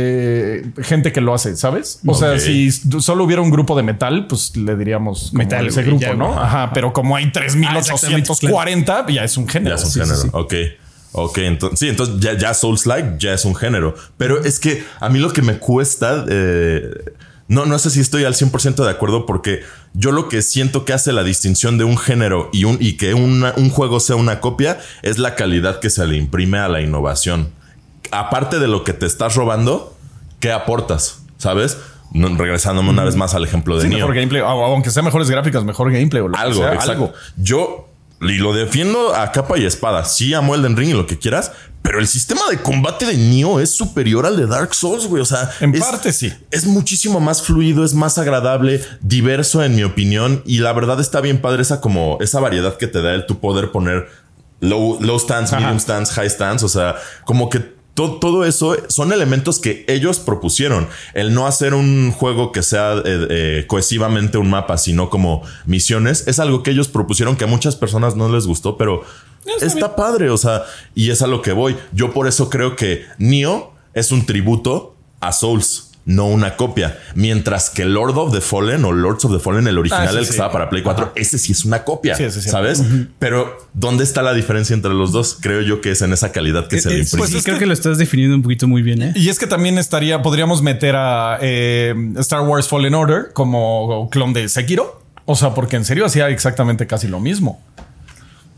Speaker 1: de gente que lo hace, ¿sabes? O sea,
Speaker 3: Ok.
Speaker 1: si solo hubiera un grupo de metal, pues le diríamos como
Speaker 2: Metal,
Speaker 1: ese
Speaker 2: güey,
Speaker 1: grupo,
Speaker 2: ya,
Speaker 1: ¿no?
Speaker 2: güey.
Speaker 1: Ajá, pero como hay tres mil ochocientos cuarenta, ya es un género.
Speaker 3: Ya es un
Speaker 1: Sí, sí,
Speaker 3: género.
Speaker 1: sí.
Speaker 3: Ok. Ok, entonces sí, entonces ya, ya Souls-like ya es un género. Pero es que a mí lo que me cuesta, eh, no, no sé si estoy al cien por ciento de acuerdo, porque yo lo que siento que hace la distinción de un género y, un, y que una- un juego sea una copia es la calidad que se le imprime a la innovación. Aparte de lo que te estás robando, ¿qué aportas? ¿Sabes? No, regresándome una vez más al ejemplo de
Speaker 1: Sí,
Speaker 3: Nioh.
Speaker 1: mejor gameplay, o- aunque sea mejores gráficas, mejor gameplay o lo que
Speaker 3: Algo,
Speaker 1: sea,
Speaker 3: exacto.
Speaker 1: algo.
Speaker 3: Yo y lo defiendo a capa y espada. Sí, amo Elden Ring y lo que quieras, pero el sistema de combate de Nioh es superior al de Dark Souls, güey. O sea,
Speaker 1: En
Speaker 3: es,
Speaker 1: parte sí.
Speaker 3: Es muchísimo más fluido, es más agradable, diverso en mi opinión. Y la verdad está bien padre esa como esa variedad que te da el tu poder poner low, low stance,
Speaker 1: Ajá.
Speaker 3: medium stance, high stance. O sea, como que to- todo eso son elementos que ellos propusieron. El no hacer un juego que sea eh, eh, cohesivamente un mapa, sino como misiones, es algo que ellos propusieron que a muchas personas no les gustó, pero
Speaker 1: Está
Speaker 3: está, padre. O sea, y es a lo que voy. Yo por eso creo que Nioh es un tributo a Souls, no una copia. Mientras que Lord of the Fallen o Lords of the Fallen, el original,
Speaker 1: Ah, sí,
Speaker 3: el que
Speaker 1: sí.
Speaker 3: estaba para Play cuatro,
Speaker 1: Ajá.
Speaker 3: ese sí es una copia,
Speaker 1: Sí, ese sí.
Speaker 3: ¿sabes? Pero ¿dónde está la diferencia entre los dos? Creo yo que es en esa calidad que se le
Speaker 2: Eh, eh,
Speaker 3: imprime.
Speaker 2: pues sí,
Speaker 1: es
Speaker 2: creo
Speaker 1: que-
Speaker 2: que lo estás definiendo un poquito muy bien, ¿eh?
Speaker 1: Y es que también estaría, podríamos meter a eh, Star Wars Fallen Order como clon de Sekiro. O sea, porque en serio hacía exactamente casi lo mismo.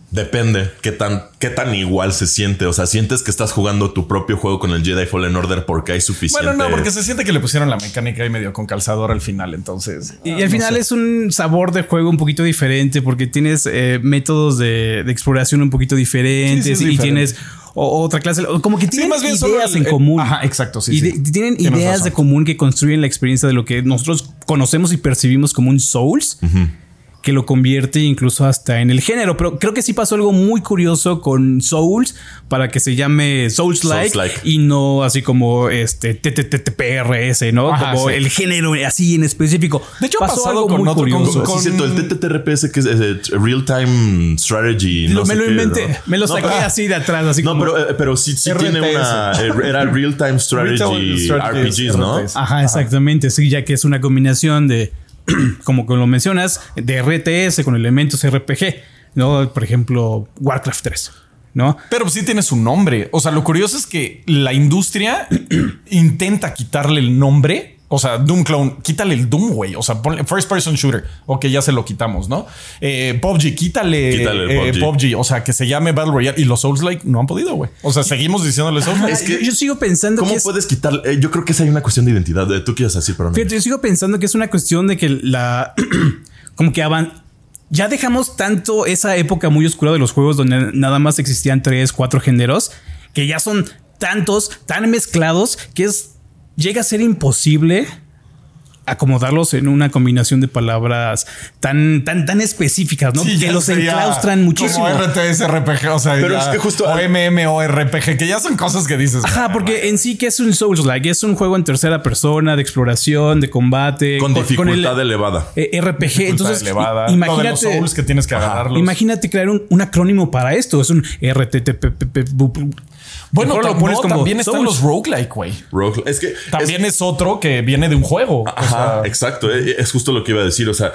Speaker 3: Depende qué tan, qué tan igual se siente. O sea, sientes que estás jugando tu propio juego con el Jedi Fallen Order porque hay suficiente.
Speaker 1: Bueno, no, porque se siente que le pusieron la mecánica ahí medio con calzador al final. Entonces,
Speaker 2: Y,
Speaker 1: ah,
Speaker 2: y al
Speaker 1: no
Speaker 2: final
Speaker 1: sé.
Speaker 2: es un sabor de juego un poquito diferente porque tienes eh, métodos de, de exploración un poquito diferentes
Speaker 1: Sí, sí, es
Speaker 2: y
Speaker 1: diferente.
Speaker 2: tienes o- otra clase, o como que
Speaker 1: Sí,
Speaker 2: tienen
Speaker 1: más bien solo
Speaker 2: ideas
Speaker 1: el-
Speaker 2: en común.
Speaker 1: Ajá, exacto. Sí,
Speaker 2: Ide-
Speaker 1: sí.
Speaker 2: Tienen
Speaker 1: Tienes
Speaker 2: ideas
Speaker 1: razón.
Speaker 2: de común que construyen la experiencia de lo que nosotros conocemos y percibimos como un Souls. Que lo convierte incluso hasta en el género. Pero creo que sí pasó algo muy curioso con Souls para que se llame Souls-like
Speaker 3: Souls-like.
Speaker 2: y no así como este T T T P R S, ¿no?
Speaker 1: Ajá,
Speaker 2: como
Speaker 1: sí.
Speaker 2: el género así en específico.
Speaker 1: De hecho, ha
Speaker 2: pasó
Speaker 1: pasado
Speaker 2: algo
Speaker 1: con
Speaker 2: muy
Speaker 1: otro- con-
Speaker 2: curioso.
Speaker 1: con-
Speaker 3: Sí, cierto, el T T T R P S que es eh, Real Time Strategy.
Speaker 2: Lo-
Speaker 3: no
Speaker 2: me
Speaker 3: sé
Speaker 2: lo
Speaker 3: qué,
Speaker 2: inventé,
Speaker 3: ¿no?
Speaker 2: me lo
Speaker 3: No,
Speaker 2: saqué
Speaker 3: pero-
Speaker 2: así de atrás, así
Speaker 3: No,
Speaker 2: como.
Speaker 3: pero, eh, pero sí, sí
Speaker 1: R T S.
Speaker 3: tiene una. eh, Era Real Time Strategy,
Speaker 1: Real Time
Speaker 3: R P
Speaker 1: Strategy
Speaker 3: Gs, ¿no?
Speaker 1: R T S.
Speaker 2: Ajá, exactamente. Sí, ya que es una combinación de, como lo mencionas, de R T S con elementos R P G, ¿no? Por ejemplo, Warcraft tres, ¿no?
Speaker 1: Pero sí tiene su nombre. O sea, lo curioso es que la industria intenta quitarle el nombre. O sea, Doom Clone, quítale el Doom, güey. O sea, ponle first person shooter. Ok, ya se lo quitamos, ¿no? Eh, P U B G, quítale,
Speaker 3: Quítale el
Speaker 1: eh,
Speaker 3: P U B G.
Speaker 1: P U B G. O sea, que se llame Battle Royale. Y los Souls-like no han podido, güey. O sea, seguimos diciéndole Souls-like.
Speaker 3: Es que-
Speaker 2: yo, yo sigo pensando
Speaker 3: ¿Cómo
Speaker 2: que es,
Speaker 3: puedes quitar? eh, yo creo que esa hay una cuestión de identidad. Eh, Tú quieres decir, pero no.
Speaker 2: fíjate, yo sigo pensando que es una cuestión de que la como que avan ya dejamos tanto esa época muy oscura de los juegos donde nada más existían tres, cuatro géneros que ya son tantos, tan mezclados que es llega a ser imposible acomodarlos en una combinación de palabras tan, tan, tan específicas, ¿no?
Speaker 1: Sí,
Speaker 2: que
Speaker 1: ya
Speaker 2: los
Speaker 1: sería
Speaker 2: enclaustran muchísimo.
Speaker 1: Como R T S, R P G, o sea,
Speaker 3: Pero
Speaker 1: ya-
Speaker 3: es que justo-
Speaker 1: o M M O R P G, que ya son cosas que dices.
Speaker 2: Ajá, porque en sí que es un Souls-like, es un juego en tercera persona de exploración, de combate,
Speaker 3: Con dificultad
Speaker 2: el,
Speaker 3: elevada.
Speaker 2: eh, R P G.
Speaker 1: Dificultad
Speaker 2: Entonces,
Speaker 1: elevada.
Speaker 2: i-
Speaker 1: Lo de los
Speaker 2: imagínate,
Speaker 1: Souls que tienes que agarrarlos.
Speaker 2: imagínate crear un, un acrónimo para esto. Es un R T T P P P.
Speaker 1: Bueno,
Speaker 2: Mejor lo
Speaker 1: tam-
Speaker 2: pones
Speaker 1: no,
Speaker 2: como
Speaker 1: también están
Speaker 2: Souls.
Speaker 1: los roguelike, güey.
Speaker 3: Rogue- Es que
Speaker 1: También es, otro que viene de un juego. O
Speaker 3: Ajá,
Speaker 1: sea,
Speaker 3: exacto. eh, Es justo lo que iba a decir. O sea,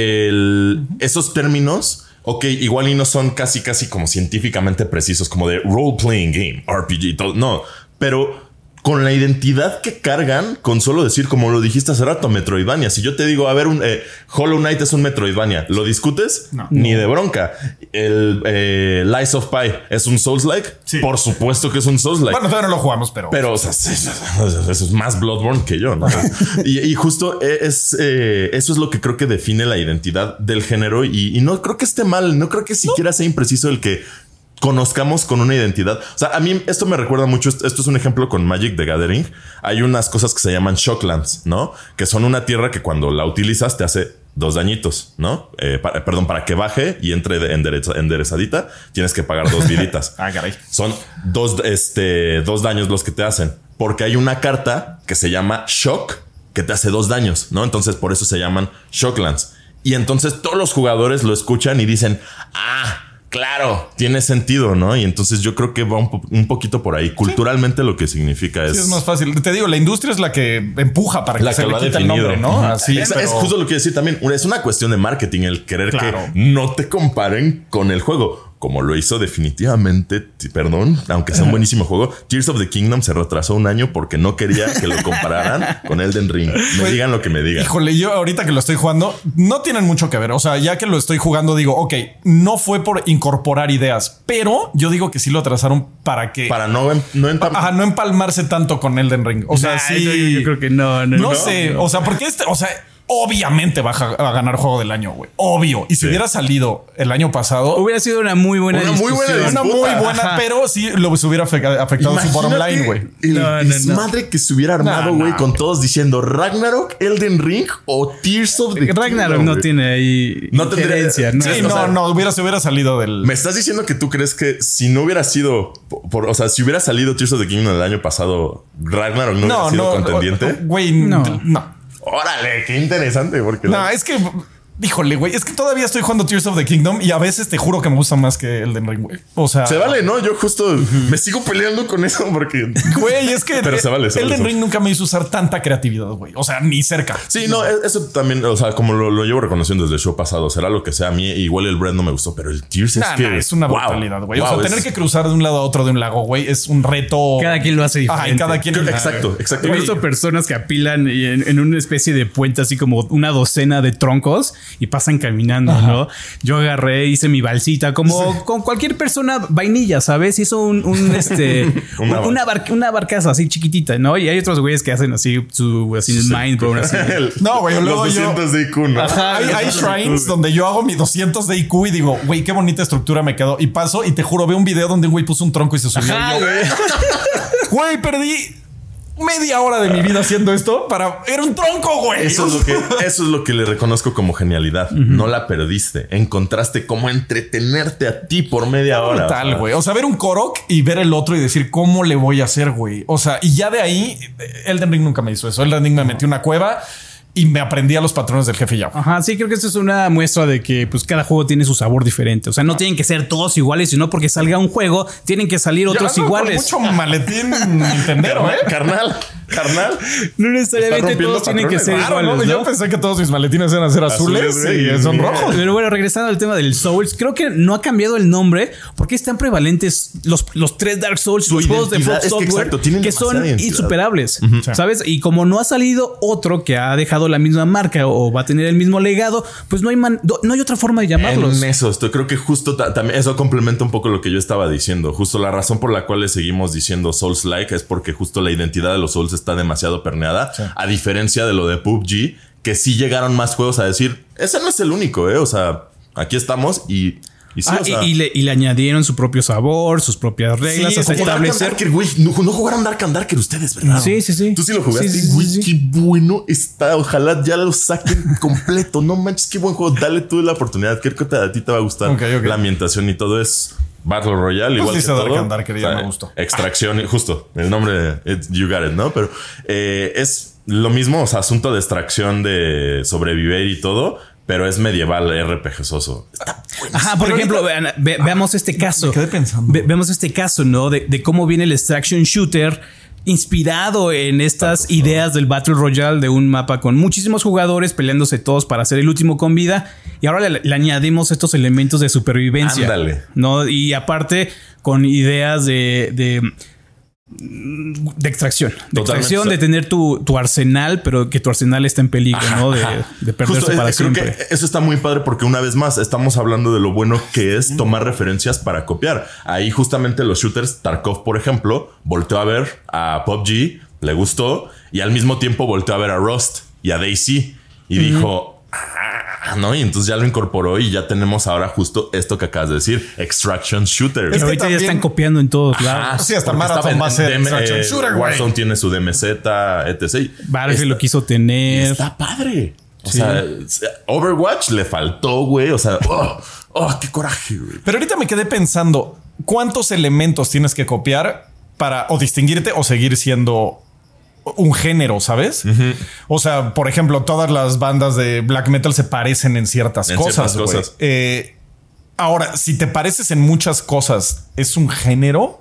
Speaker 3: el- esos términos, ok, igual y no son casi, casi como científicamente precisos, como de role playing game, R P G y todo. No, pero con la identidad que cargan, con solo decir, como lo dijiste hace rato, Metroidvania. Si yo te digo, a ver, un eh, Hollow Knight es un Metroidvania, ¿lo discutes?
Speaker 1: No.
Speaker 3: Ni de bronca. El eh, Lies of Pi es un Souls-like.
Speaker 1: Sí.
Speaker 3: Por supuesto que es un Souls-like.
Speaker 1: bueno, todavía no lo jugamos, pero.
Speaker 3: Pero, o sea, eso es más Bloodborne que yo, ¿no? y, y justo es eh, eso es lo que creo que define la identidad del género. Y, y no creo que esté mal, no creo que siquiera sea impreciso el que conozcamos con una identidad. O sea, a mí esto me recuerda mucho. Esto es un ejemplo con Magic the Gathering. Hay unas cosas que se llaman Shocklands, ¿no? Que son una tierra que cuando la utilizas te hace dos dañitos, ¿no? Eh, para- perdón, para que baje y entre de- endereza- enderezadita, tienes que pagar dos viditas.
Speaker 1: Ah, caray.
Speaker 3: Son dos, este, dos daños los que te hacen. Porque hay una carta que se llama Shock que te hace dos daños, ¿no? Entonces por eso se llaman Shocklands. Y entonces todos los jugadores lo escuchan y dicen, ah, claro, tiene sentido, ¿no? Y entonces yo creo que va un, po- un poquito por ahí. Culturalmente lo que significa es...
Speaker 1: Sí, es más fácil. Te digo, la industria es la que empuja para que
Speaker 3: la
Speaker 1: se
Speaker 3: que
Speaker 1: le
Speaker 3: lo ha
Speaker 1: quite el
Speaker 3: definido.
Speaker 1: nombre, ¿no?
Speaker 3: Ujú.
Speaker 1: Así
Speaker 3: es,
Speaker 1: pero-
Speaker 3: es justo lo que decir también. Es una cuestión de marketing el querer
Speaker 1: Claro.
Speaker 3: que no te comparen con el juego. Como lo hizo definitivamente, t- perdón, aunque sea un buenísimo juego, Tears of the Kingdom se retrasó un año porque no quería que lo compararan con Elden Ring. Me
Speaker 1: Pues,
Speaker 3: digan lo que me digan.
Speaker 1: Híjole, yo ahorita que lo estoy jugando, no tienen mucho que ver. O sea, ya que lo estoy jugando, digo, ok, no fue por incorporar ideas, pero yo digo que sí lo atrasaron para que.
Speaker 3: Para no, em- no entam-
Speaker 1: Ajá, no empalmarse tanto con Elden Ring. O sea,
Speaker 2: Nah,
Speaker 1: sí.
Speaker 2: yo, yo creo que no, no,
Speaker 1: No,
Speaker 2: no.
Speaker 1: sé. O sea, porque este, o sea, obviamente va a, ja- a ganar juego del año, güey. Obvio. Y si
Speaker 3: Sí.
Speaker 1: hubiera salido el año pasado,
Speaker 2: Hubiera sido una muy buena
Speaker 3: Una muy buena
Speaker 2: discusión.
Speaker 1: una
Speaker 3: disputa.
Speaker 1: muy buena,
Speaker 2: Ajá.
Speaker 1: pero sí lo hubiera afectado, afectado su bottom
Speaker 3: Imagínate
Speaker 1: line, güey.
Speaker 3: El
Speaker 2: No, no, no.
Speaker 3: desmadre que se hubiera armado,
Speaker 1: No,
Speaker 3: güey,
Speaker 1: no.
Speaker 3: con todos diciendo Ragnarok, Elden Ring o Tears of the
Speaker 2: Ragnarok
Speaker 3: Kingdom,
Speaker 2: no
Speaker 3: güey.
Speaker 2: tiene ahí
Speaker 3: No tendría-
Speaker 2: injerencia, ¿no?
Speaker 3: Sí,
Speaker 1: Sí,
Speaker 3: o
Speaker 1: no,
Speaker 3: sea,
Speaker 1: no, hubiera, se hubiera salido del.
Speaker 3: ¿Me estás diciendo que tú crees que si no hubiera sido, por, o sea, si hubiera salido Tears of the Kingdom el año pasado, Ragnarok no,
Speaker 1: no,
Speaker 3: hubiera sido
Speaker 1: no,
Speaker 3: contendiente?
Speaker 1: Güey,
Speaker 2: No.
Speaker 1: no. No,
Speaker 3: Órale, qué interesante, porque la-
Speaker 1: es que. Híjole, güey, es que todavía estoy jugando Tears of the Kingdom y a veces te juro que me gusta más que Elden Ring, güey. O sea,
Speaker 3: se vale, ¿no? Yo justo me sigo peleando con eso porque...
Speaker 1: güey, es que
Speaker 3: Pero se vale, se vale,
Speaker 1: Elden
Speaker 3: se vale.
Speaker 1: Ring nunca me hizo usar tanta creatividad, güey. O sea, ni cerca.
Speaker 3: Sí, no, e- eso también, o sea, como lo, lo llevo reconociendo desde el show pasado, será lo que sea. A mí igual el Bread no me gustó, pero el Tears
Speaker 1: Nah,
Speaker 3: es que...
Speaker 1: nah, es una
Speaker 3: wow,
Speaker 1: brutalidad, güey.
Speaker 3: wow,
Speaker 1: o sea,
Speaker 3: es-
Speaker 1: tener que cruzar de un lado a otro de un lago, güey, es un reto.
Speaker 2: Cada quien lo hace diferente.
Speaker 1: Ajá, y cada quien.
Speaker 3: Exacto, exacto.
Speaker 2: He visto personas que apilan y en, en una especie de puente así como una docena de troncos y pasan caminando, Ajá. ¿no? Yo agarré, hice mi balsita como sí. con cualquier persona vainilla, ¿sabes? Hizo un, un este, una, un, una, bar, una barcaza así chiquitita, ¿no? Y hay otros güeyes que hacen así su así sí. mind, bro, así.
Speaker 1: No, güey, luego
Speaker 3: los doscientos
Speaker 1: yo,
Speaker 3: de I Q, ¿no?
Speaker 1: Ajá, hay, hay shrines donde yo hago mi doscientos de I Q y digo, güey, qué bonita estructura me quedó. Y paso y te juro, veo un video donde un güey puso un tronco y se subió.
Speaker 2: Ajá,
Speaker 1: güey. Güey, perdí media hora de mi vida haciendo esto para... Era un tronco, güey.
Speaker 3: Eso es lo que, eso es lo que le reconozco como genialidad. Uh-huh. No la perdiste. Encontraste cómo entretenerte a ti por media hora.
Speaker 1: Tal, güey. O sea, ver un Korok y ver el otro y decir, ¿cómo le voy a hacer, güey? O sea, y ya de ahí, Elden Ring nunca me hizo eso. Elden Ring me metió una cueva y me aprendí a los patrones del jefe ya.
Speaker 2: Ajá, sí, creo que esto es una muestra de que pues cada juego tiene su sabor diferente. O sea, no tienen que ser todos iguales, sino porque salga un juego, tienen que salir otros
Speaker 1: ya,
Speaker 2: iguales.
Speaker 1: Mucho maletín Nintendero, ¿eh?
Speaker 3: Carnal, carnal.
Speaker 2: No necesariamente todos tienen que ser
Speaker 1: claro,
Speaker 2: iguales,
Speaker 1: ¿no?
Speaker 2: ¿no?
Speaker 1: Yo pensé que todos mis maletines iban a ser azules, azules y son rojos.
Speaker 2: Pero bueno, regresando al tema del Souls, creo que no ha cambiado el nombre porque están prevalentes los, los tres Dark Souls,
Speaker 3: Su
Speaker 2: los juegos de From
Speaker 3: es
Speaker 2: Software,
Speaker 3: que, exacto,
Speaker 2: que son
Speaker 3: identidad.
Speaker 2: insuperables, uh-huh. ¿sabes? Y como no ha salido otro que ha dejado la misma marca o va a tener el mismo legado, pues no hay man, no hay otra forma de llamarlos.
Speaker 3: En eso estoy, creo que justo ta- también eso complementa un poco lo que yo estaba diciendo. Justo la razón por la cual le seguimos diciendo Souls-like es porque justo la identidad de los Souls está demasiado permeada, sí. a diferencia de lo de P U B G, que sí llegaron más juegos a decir, ese no es el único, eh. O sea, aquí estamos y Y, sí,
Speaker 2: ah,
Speaker 3: o sea,
Speaker 2: y, y, le, y le añadieron su propio sabor, sus propias reglas
Speaker 3: sí,
Speaker 2: hasta establecer.
Speaker 3: Darker, güey. No, no jugaron Dark and Darker ustedes, ¿verdad?
Speaker 2: Sí, sí, sí.
Speaker 3: Tú sí lo jugaste,
Speaker 2: sí, sí,
Speaker 3: güey.
Speaker 2: Sí, sí.
Speaker 3: Qué bueno está. Ojalá ya lo saquen completo. No manches, qué buen juego. Dale tú la oportunidad. Creo que a ti te va a gustar. Okay, okay. La ambientación y todo es Battle Royale. Pues igual que
Speaker 1: Dark
Speaker 3: todo.
Speaker 1: And Darker, ya o sea, me gustó.
Speaker 3: Extracción, ah. justo. El nombre, it's, you got it, ¿no? Pero eh, es lo mismo. O sea, asunto de extracción, de sobrevivir y todo. Pero es medieval, R P G-soso.
Speaker 2: Ajá, por pero ejemplo, vean, ve, veamos este caso.
Speaker 1: Me quedé pensando.
Speaker 2: Ve, vemos este caso, ¿no? De, de cómo viene el extraction shooter inspirado en estas Tanto, ideas no. del Battle Royale, de un mapa con muchísimos jugadores peleándose todos para ser el último con vida. Y ahora le, le añadimos estos elementos de supervivencia.
Speaker 3: Ándale.
Speaker 2: ¿No? Y aparte con ideas de... de de extracción, de Totalmente. extracción, de tener tu, tu arsenal, pero que tu arsenal está en peligro, ajá, ¿no? De, de perderse Justo, para
Speaker 3: creo
Speaker 2: siempre.
Speaker 3: Que eso está muy padre porque una vez más estamos hablando de lo bueno que es tomar referencias para copiar. Ahí justamente los shooters, Tarkov, por ejemplo, volteó a ver a P U B G, le gustó y al mismo tiempo volteó a ver a Rust y a DayZ y uh-huh. dijo, ah, no, y entonces ya lo incorporó y ya tenemos ahora justo esto que acabas de decir, Extraction Shooter.
Speaker 2: Pero ahorita también ya están copiando en todos lados.
Speaker 1: Sí, hasta Marathon va a ser Extraction
Speaker 3: eh,
Speaker 1: Shooter,
Speaker 3: Warzone güey. Tiene su D M Z, etcétera.
Speaker 2: Battlefield lo quiso tener.
Speaker 3: Está padre. O sí. sea, Overwatch le faltó, güey. O sea, oh, oh, qué coraje, güey.
Speaker 1: Pero ahorita me quedé pensando, ¿cuántos elementos tienes que copiar para o distinguirte o seguir siendo un género, ¿sabes? Uh-huh. O sea, por ejemplo, todas las bandas de black metal se parecen en ciertas en cosas. Ciertas cosas. Eh, ahora, si te pareces en muchas cosas, ¿es un género?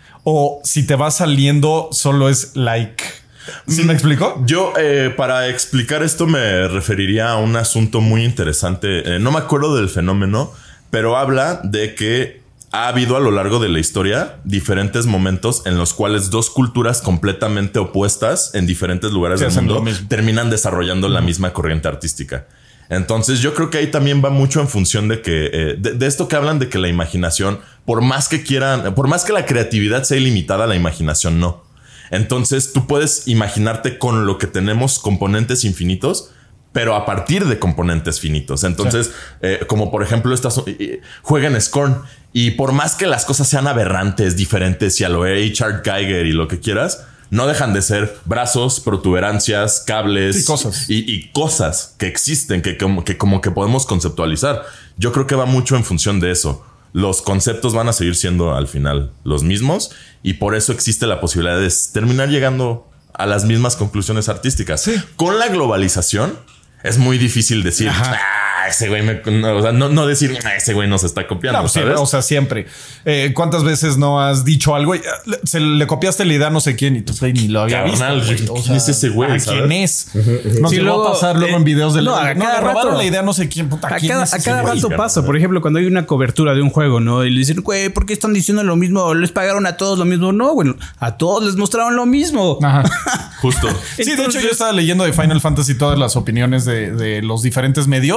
Speaker 1: O si te va saliendo, solo es like. ¿Sí me explico?
Speaker 3: Yo, eh, para explicar esto, me referiría a un asunto muy interesante. Eh, no me acuerdo del fenómeno, pero habla de que ha habido a lo largo de la historia diferentes momentos en los cuales dos culturas completamente opuestas en diferentes lugares del mundo terminan desarrollando uh-huh. la misma corriente artística. Entonces yo creo que ahí también va mucho en función de que eh, de, de esto que hablan de que la imaginación, por más que quieran, por más que la creatividad sea ilimitada, la imaginación no. Entonces tú puedes imaginarte con lo que tenemos componentes infinitos, pero a partir de componentes finitos. Entonces, sí. eh, como por ejemplo, estas eh, juegan Scorn y por más que las cosas sean aberrantes, diferentes y a lo H R Geiger y lo que quieras, no dejan de ser brazos, protuberancias, cables
Speaker 1: sí, cosas.
Speaker 3: Y, y cosas que existen, que como, que como que podemos conceptualizar. Yo creo que va mucho en función de eso. Los conceptos van a seguir siendo al final los mismos y por eso existe la posibilidad de terminar llegando a las mismas conclusiones artísticas.
Speaker 1: Sí.
Speaker 3: Con la globalización es muy difícil decir, ah, ese güey me... No, o sea, no, no decir, ah, ese güey nos está copiando,
Speaker 1: no,
Speaker 3: ¿sabes?
Speaker 1: Sí, o sea, siempre. Eh, ¿Cuántas veces no has dicho algo y se le copiaste la idea a no sé quién y tú ni lo había
Speaker 3: Carnal,
Speaker 1: visto?
Speaker 3: ¿Quién o sea, es ese güey?
Speaker 1: ¿A
Speaker 3: ¿sabes?
Speaker 1: quién es? No sí, se luego, va a pasar luego eh, en videos de
Speaker 2: no,
Speaker 1: la...
Speaker 2: a
Speaker 1: No,
Speaker 2: cada
Speaker 1: le robaron
Speaker 2: rato,
Speaker 1: la idea a no sé quién. Puta,
Speaker 2: a
Speaker 1: ¿quién
Speaker 2: cada,
Speaker 1: es
Speaker 2: a cada
Speaker 1: güey?
Speaker 2: rato pasa. Por ejemplo, cuando hay una cobertura de un juego, ¿no? Y le dicen, güey, ¿por qué están diciendo lo mismo? ¿Les pagaron a todos lo mismo? No, bueno, a todos les mostraron lo mismo.
Speaker 1: Ajá.
Speaker 3: Justo.
Speaker 1: Sí, entonces, de hecho yo estaba leyendo de Final Fantasy todas las opiniones de, de los diferentes medios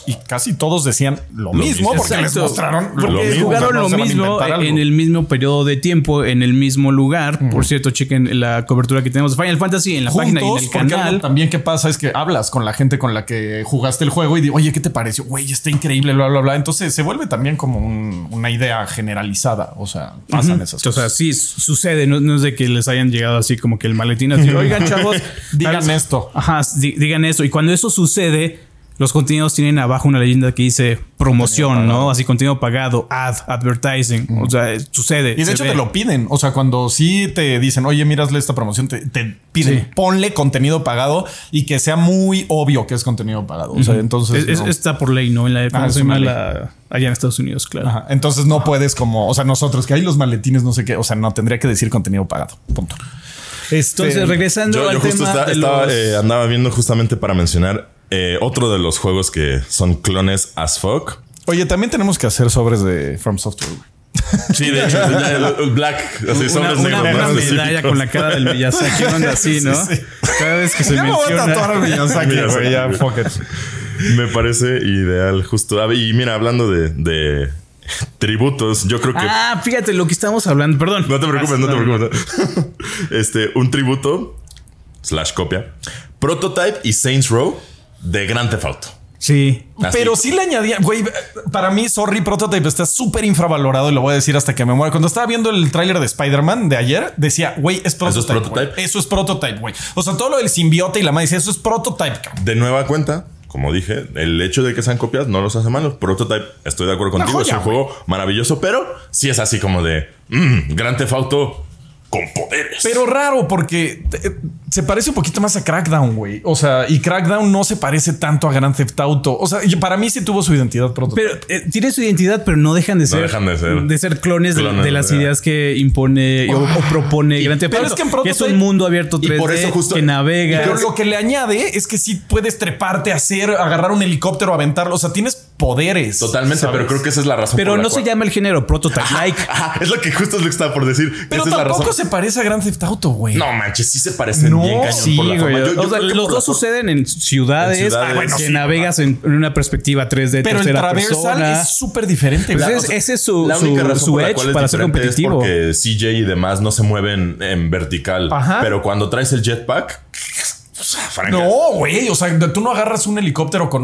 Speaker 1: y casi todos decían lo,
Speaker 3: Lo
Speaker 1: mismo
Speaker 3: mismo.
Speaker 1: porque
Speaker 2: Exacto.
Speaker 1: les mostraron
Speaker 2: Porque
Speaker 3: lo mismo.
Speaker 2: jugaron
Speaker 1: No
Speaker 2: lo
Speaker 1: se van a
Speaker 2: mismo
Speaker 1: inventar algo.
Speaker 2: en el mismo periodo de tiempo, en el mismo lugar. Uh-huh. Por cierto, chequen la cobertura que tenemos de Final Fantasy en la
Speaker 1: Juntos,
Speaker 2: página y en el
Speaker 1: porque
Speaker 2: canal.
Speaker 1: algo también que pasa es que hablas con la gente con la que jugaste el juego y digo, oye, ¿qué te pareció? Güey, está increíble, bla, bla, bla. Entonces se vuelve también como un, una idea generalizada. O sea, pasan uh-huh. esas
Speaker 2: cosas. O sea, sí sucede. No, no es de que les hayan llegado así como que el maletín así, oigan, chavos,
Speaker 1: digan esto.
Speaker 2: Ajá, digan esto. Y cuando eso sucede, los contenidos tienen abajo una leyenda que dice promoción, ¿no? Así contenido pagado, ad, advertising. Mm. O sea, sucede.
Speaker 1: Y de hecho
Speaker 2: ve.
Speaker 1: te lo piden. O sea, cuando sí te dicen, oye, mírasle esta promoción, te, te piden, sí. ponle contenido pagado y que sea muy obvio que es contenido pagado. O sea, uh-huh. entonces.
Speaker 2: Es,
Speaker 1: no.
Speaker 2: Está por ley, ¿no? En la
Speaker 1: ah,
Speaker 2: soy mala allá en Estados Unidos, claro.
Speaker 1: Ajá. Entonces no puedes como, o sea, nosotros que hay los maletines, no sé qué. O sea, no tendría que decir contenido pagado. Punto.
Speaker 2: Este, Entonces, regresando
Speaker 3: yo,
Speaker 2: al
Speaker 3: yo justo
Speaker 2: tema
Speaker 3: está,
Speaker 2: de
Speaker 3: estaba,
Speaker 2: los...
Speaker 3: eh, andaba viendo justamente para mencionar eh, otro de los juegos que son clones as fuck.
Speaker 1: Oye, también tenemos que hacer sobres de From Software.
Speaker 3: Sí, de hecho, el, el Black, así,
Speaker 2: una,
Speaker 3: sobres
Speaker 2: una,
Speaker 3: negros,
Speaker 2: una
Speaker 3: ¿no?
Speaker 2: medalla con la cara del Miyazaki, anda así, ¿no? Sí, sí. Cada vez que se
Speaker 1: ya
Speaker 2: menciona.
Speaker 1: Me voy a tatuar al Miyazaki, güey, ya, fuck it.
Speaker 3: Me parece ideal, justo. Y mira, hablando de, de tributos, yo creo que.
Speaker 2: Ah, fíjate lo que estamos hablando, perdón.
Speaker 3: No te preocupes, no te preocupes. Este, un tributo slash copia, Prototype y Saints Row de Grand Theft Auto.
Speaker 2: Sí.
Speaker 3: Así.
Speaker 1: Pero sí le añadía, güey, para mí, sorry, Prototype está súper infravalorado y lo voy a decir hasta que me muera. Cuando estaba viendo el tráiler de Spider-Man de ayer, decía, güey, es Prototype.
Speaker 3: ¿Eso es Prototype?
Speaker 1: Güey. Eso es Prototype, güey. O sea, todo lo del simbiote y la madre decía, eso es Prototype. Cabrón.
Speaker 3: De nueva cuenta, como dije, el hecho de que sean copias no los hace malos. Prototype, estoy de acuerdo contigo, joya, es un güey. juego maravilloso, pero sí es así como de mmm, Grand Theft Auto con poderes.
Speaker 1: Pero raro porque eh, se parece un poquito más a Crackdown, güey. O sea, y Crackdown no se parece tanto a Grand Theft Auto. O sea, para mí sí tuvo su identidad Prototype.
Speaker 2: Pero eh, tiene su identidad, pero no dejan de ser,
Speaker 3: no dejan de ser,
Speaker 2: de ser clones, clones de, de las
Speaker 3: ¿verdad?
Speaker 2: ideas que impone oh. o, o propone Grand Theft Auto.
Speaker 1: Es que, en Prototype,
Speaker 2: que es un mundo abierto tres D,
Speaker 3: y por eso justo,
Speaker 2: que navega.
Speaker 1: Pero lo que le añade es que sí puedes treparte, hacer, agarrar un helicóptero, aventarlo. O sea, tienes poderes.
Speaker 3: Totalmente, ¿sabes? Pero creo que esa es la razón.
Speaker 2: Pero
Speaker 3: por
Speaker 2: no
Speaker 3: la
Speaker 2: se
Speaker 3: cual...
Speaker 2: llama el género Prototype-like.
Speaker 3: Es lo que justo es lo que estaba por decir.
Speaker 1: Pero
Speaker 3: esa
Speaker 1: tampoco
Speaker 3: es la razón.
Speaker 1: se parece a Grand Theft Auto, güey.
Speaker 3: No manches, sí se parecen
Speaker 1: no,
Speaker 3: bien cañón
Speaker 2: sí,
Speaker 3: por la
Speaker 2: güey.
Speaker 3: forma. Yo, yo
Speaker 2: o sea, los dos por... suceden en ciudades, en ciudades ah, bueno, que sí, navegas en, en una perspectiva tres D,
Speaker 1: pero
Speaker 2: tercera
Speaker 1: el traversal
Speaker 2: persona.
Speaker 1: es súper diferente.
Speaker 2: Pues
Speaker 1: la,
Speaker 2: es, ese es su,
Speaker 3: la única
Speaker 2: su,
Speaker 3: razón
Speaker 2: su
Speaker 3: por la
Speaker 2: edge
Speaker 3: cual es
Speaker 2: para ser competitivo.
Speaker 3: Es porque C J y demás no se mueven en vertical. Ajá. Pero cuando traes el jetpack...
Speaker 1: O sea, no, güey. O sea, tú no agarras un helicóptero con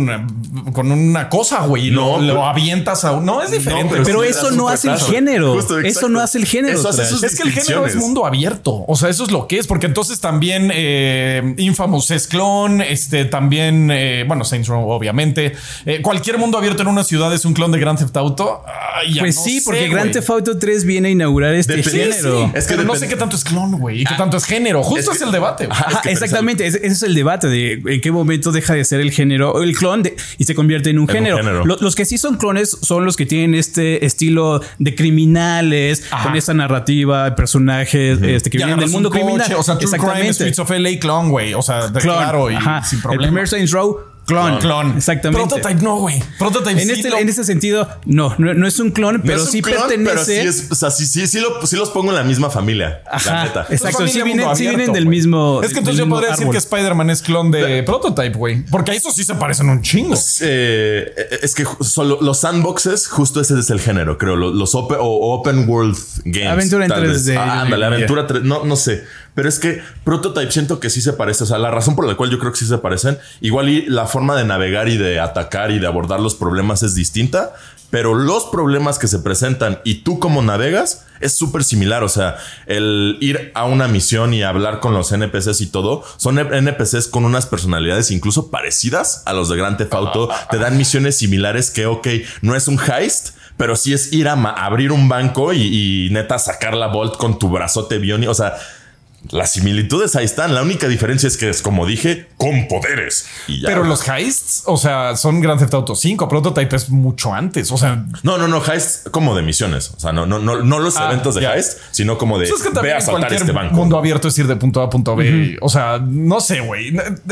Speaker 1: un con una cosa, güey. No, lo, lo avientas a un. No, es diferente.
Speaker 2: No, pero, pero sí eso no hace el género. Justo, eso no hace el género.
Speaker 3: Eso hace sus
Speaker 1: es que el género es mundo abierto. O sea, eso es lo que es. Porque entonces también eh, Infamous es clon. Este también, eh, bueno, Saints Row, obviamente. Eh, cualquier mundo abierto en una ciudad es un clon de Grand Theft Auto. Ay, ya
Speaker 2: pues
Speaker 1: no
Speaker 2: sí,
Speaker 1: sé,
Speaker 2: porque
Speaker 1: güey.
Speaker 2: Grand Theft Auto tres viene a inaugurar este
Speaker 3: Dep
Speaker 2: género.
Speaker 1: Sí, sí. Es que pero no sé qué tanto es clon, güey. Y qué ah, tanto es género. Justo es, que, es el debate.
Speaker 2: Ajá, es que exactamente. Ese es el debate de en qué momento deja de ser el género, el clon de, y se convierte en un, en género. un género. Los, los que sí son clones son los que tienen este estilo de criminales, Ajá. con esta narrativa, personajes uh-huh. este, que ya, vienen del mundo coche, criminal.
Speaker 1: O sea, True Crime, Streets of L A, clon, güey. O sea, de, claro, y Ajá. sin problema.
Speaker 2: El primer Saints Row, clon.
Speaker 1: Clon.
Speaker 2: Exactamente.
Speaker 1: Prototype no, güey. Prototype
Speaker 2: en
Speaker 1: sí
Speaker 2: este,
Speaker 1: lo...
Speaker 2: en ese sentido, no, no, no es un clon, pero no sí clon, pertenece.
Speaker 3: Pero sí, es, o sea, sí, sí, sí, lo, sí los pongo en la misma familia.
Speaker 2: Ajá,
Speaker 3: la neta.
Speaker 2: Exacto.
Speaker 1: Pues
Speaker 2: sí, vienen,
Speaker 1: abierto,
Speaker 2: sí vienen del
Speaker 1: wey.
Speaker 2: mismo.
Speaker 1: Es que entonces yo podría árbol. decir que Spider-Man es clon de, de Prototype, güey. Porque a eso sí se parecen un chingo.
Speaker 3: Es, eh, es que solo los sandboxes, justo ese es el género, creo. Los, los open, o open world games.
Speaker 2: Aventura en tres D.
Speaker 3: Ah, ándale, aventura tres D. No, no sé. Pero es que Prototype siento que sí se parece. O sea, la razón por la cual yo creo que sí se parecen, igual y la forma de navegar y de atacar y de abordar los problemas es distinta, pero los problemas que se presentan y tú cómo navegas es súper similar. O sea, el ir a una misión y hablar con los N P Cs y todo, son N P Cs con unas personalidades incluso parecidas a los de Grand Theft Auto. Te dan misiones similares que, ok, no es un heist, pero sí es ir a abrir un banco y, y neta sacar la Vault con tu brazote biónico. O sea, las similitudes ahí están. La única diferencia es que es, como dije, con poderes. Y ya.
Speaker 1: Pero los heists, o sea, son Grand Theft Auto cinco. Prototype es mucho antes. O sea,
Speaker 3: no, no, no. Heists como de misiones. O sea, no, no, no, no los ah, eventos de ya. heist, sino como de
Speaker 1: pues es que
Speaker 3: ve a asaltar este banco.
Speaker 1: Mundo abierto es ir de punto A a punto B. Uh-huh. O sea, no sé, güey.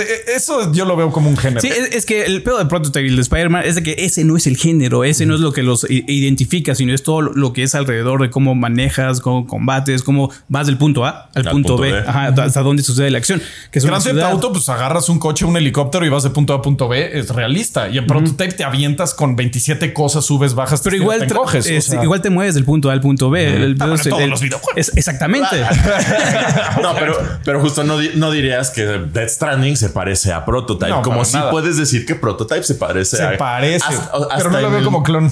Speaker 1: Eso yo lo veo como un género.
Speaker 2: Sí, es, es que el pedo de Prototype y el de Spider-Man es de que ese no es el género. Ese uh-huh. no es lo que los identifica, sino es todo lo que es alrededor de cómo manejas, cómo combates, cómo vas del punto A al, al punto, punto punto B. Ajá, hasta dónde sucede la acción. Que es
Speaker 1: Grand
Speaker 2: una
Speaker 1: Theft
Speaker 2: ciudad.
Speaker 1: Auto, pues agarras un coche, un helicóptero y vas de punto A a punto B. Es realista. Y en Prototype te avientas con veintisiete cosas, subes, bajas,
Speaker 2: Pero
Speaker 1: te
Speaker 2: igual,
Speaker 1: te
Speaker 2: tra-
Speaker 1: encoges, o
Speaker 2: es-
Speaker 1: sea.
Speaker 2: igual te mueves del punto A al punto B. El- el-
Speaker 1: Ah, bueno,
Speaker 2: el-
Speaker 1: todos
Speaker 2: el-
Speaker 1: los videojuegos.
Speaker 2: es- exactamente.
Speaker 3: No, pero, pero justo no, di- no dirías que Death Stranding se parece a Prototype.
Speaker 1: No,
Speaker 3: como
Speaker 1: para
Speaker 3: si
Speaker 1: nada.
Speaker 3: puedes decir que Prototype se parece
Speaker 1: Se
Speaker 3: a.
Speaker 1: parece.
Speaker 3: hasta-
Speaker 1: pero
Speaker 3: hasta
Speaker 1: no lo
Speaker 3: en
Speaker 1: veo
Speaker 3: el-
Speaker 1: como clon.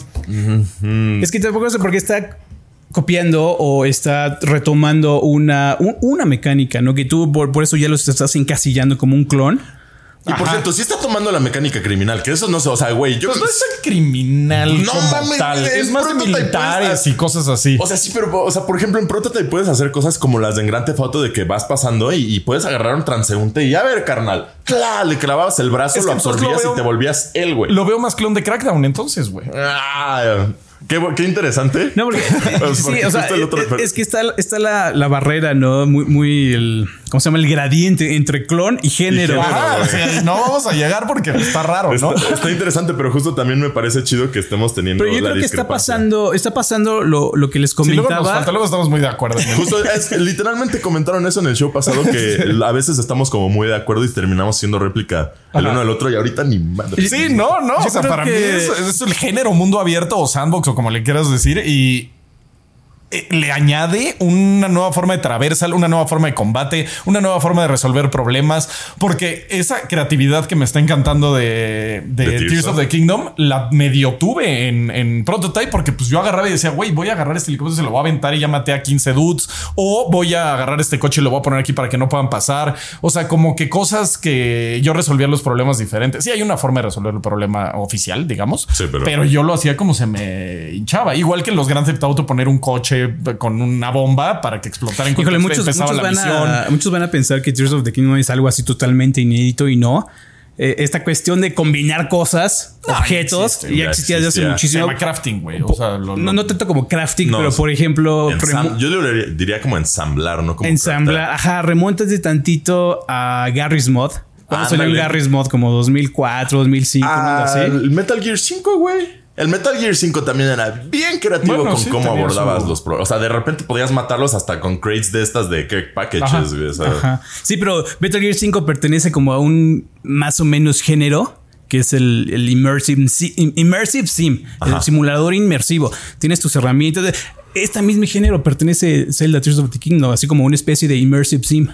Speaker 2: Es que tampoco sé por qué está copiando o está retomando una, un- una mecánica, ¿no? Que tú por, por eso ya los estás encasillando como un clon.
Speaker 3: Y por
Speaker 1: Ajá.
Speaker 3: cierto, sí está tomando la mecánica criminal, que eso no sé, o sea, güey, yo.
Speaker 1: Pues no es tan criminal
Speaker 3: No
Speaker 1: como
Speaker 3: mames,
Speaker 1: tal.
Speaker 3: en
Speaker 1: Es más de
Speaker 3: Prototype
Speaker 1: militares
Speaker 3: puedes-
Speaker 1: y cosas así.
Speaker 3: O sea, sí, pero, o sea, por ejemplo, en Prototype puedes hacer cosas como las de en Grand Theft Auto de que vas pasando y, y puedes agarrar un transeúnte y a ver, carnal, ¡cla! Le clavabas el brazo,
Speaker 1: Es
Speaker 3: lo
Speaker 1: que entonces
Speaker 3: absorbías
Speaker 1: lo veo-
Speaker 3: y te volvías él, güey.
Speaker 1: Lo veo más clon de Crackdown entonces, güey.
Speaker 3: Ah, qué, bu- qué interesante.
Speaker 2: No, porque,
Speaker 3: Pues
Speaker 2: sí,
Speaker 3: porque
Speaker 2: o sea,
Speaker 3: justo el otro-
Speaker 2: es, es que está, está la, la barrera, ¿no? Muy, muy el, ¿cómo se llama? El gradiente entre clon y género.
Speaker 3: Y género.
Speaker 1: Ajá, o sea, no vamos a llegar porque está raro, ¿no?
Speaker 3: Está, está interesante, pero justo también me parece chido que estemos teniendo
Speaker 2: Pero yo
Speaker 3: la
Speaker 2: creo que está
Speaker 3: discrepancia.
Speaker 2: pasando, está pasando lo, lo que les
Speaker 1: Sí, luego nos
Speaker 2: comentaba.
Speaker 1: falta, luego estamos muy de acuerdo. en el-
Speaker 3: Justo es que literalmente comentaron eso en el show pasado que a veces estamos como muy de acuerdo y terminamos siendo réplica el
Speaker 1: Ajá.
Speaker 3: uno del otro y ahorita ni madre.
Speaker 1: Sí, no, no.
Speaker 2: Yo
Speaker 1: O sea,
Speaker 2: creo
Speaker 1: para
Speaker 2: que-
Speaker 1: mí es, es el género mundo abierto o sandbox o como le quieras decir. Y eh, le añade una nueva forma de traversal, una nueva forma de combate, una nueva forma de resolver problemas. Porque esa creatividad que me está encantando de, de
Speaker 3: De Tears
Speaker 1: Tears
Speaker 3: of-
Speaker 1: of the Kingdom la medio tuve en, en Prototype, porque pues yo agarraba y decía, güey, voy a agarrar este helicóptero, se lo voy a aventar y ya maté a quince dudes, o voy a agarrar este coche y lo voy a poner aquí para que no puedan pasar. O sea, como que cosas que yo resolvía los problemas diferentes. Sí, hay una forma de resolver el problema oficial, digamos,
Speaker 3: Sí, pero-
Speaker 1: yo lo hacía como se me hinchaba. Igual que en los Grand Theft Auto, poner un coche con una bomba para que explotara en
Speaker 2: Híjole,
Speaker 1: cuanto
Speaker 2: muchos,
Speaker 1: empezaba
Speaker 2: muchos,
Speaker 1: la
Speaker 2: van
Speaker 1: misión.
Speaker 2: a, muchos van a pensar que Tears of the Kingdom es algo así totalmente inédito y no. Eh, esta cuestión de combinar cosas,
Speaker 1: No,
Speaker 2: objetos,
Speaker 1: existe,
Speaker 2: ya
Speaker 3: ya
Speaker 2: existía desde hace
Speaker 3: existía.
Speaker 1: Se
Speaker 2: muchísimo.
Speaker 1: llama crafting, güey. O sea, lo-
Speaker 2: No,
Speaker 1: lo-
Speaker 2: no tanto como crafting,
Speaker 3: No,
Speaker 2: pero por ejemplo,
Speaker 3: Ensam-
Speaker 2: remo-
Speaker 3: yo le diría, diría como ensamblar, ¿no? Como
Speaker 2: ensamblar. Ajá, remontas de tantito a Garry's Mod. Cuando salió en
Speaker 3: Ándale.
Speaker 2: Garry's Mod, como dos mil cuatro, dos mil cinco,
Speaker 3: Ah,
Speaker 2: algo así.
Speaker 3: el Metal Gear cinco, güey. El Metal Gear cinco también era bien creativo
Speaker 1: Bueno,
Speaker 3: con
Speaker 1: sí,
Speaker 3: cómo
Speaker 1: tenía
Speaker 3: abordabas
Speaker 1: su-
Speaker 3: los problemas. O sea, de repente podías matarlos hasta con crates de estas de care packages,
Speaker 1: Ajá.
Speaker 3: güey. O sea,
Speaker 2: Ajá. Sí, pero Metal Gear cinco pertenece como a un más o menos género, que es el, el immersive, si- immersive sim,
Speaker 3: Ajá.
Speaker 2: el simulador inmersivo. Tienes tus herramientas. De, este mismo género pertenece a Zelda Tears of the Kingdom, así como una especie de immersive sim.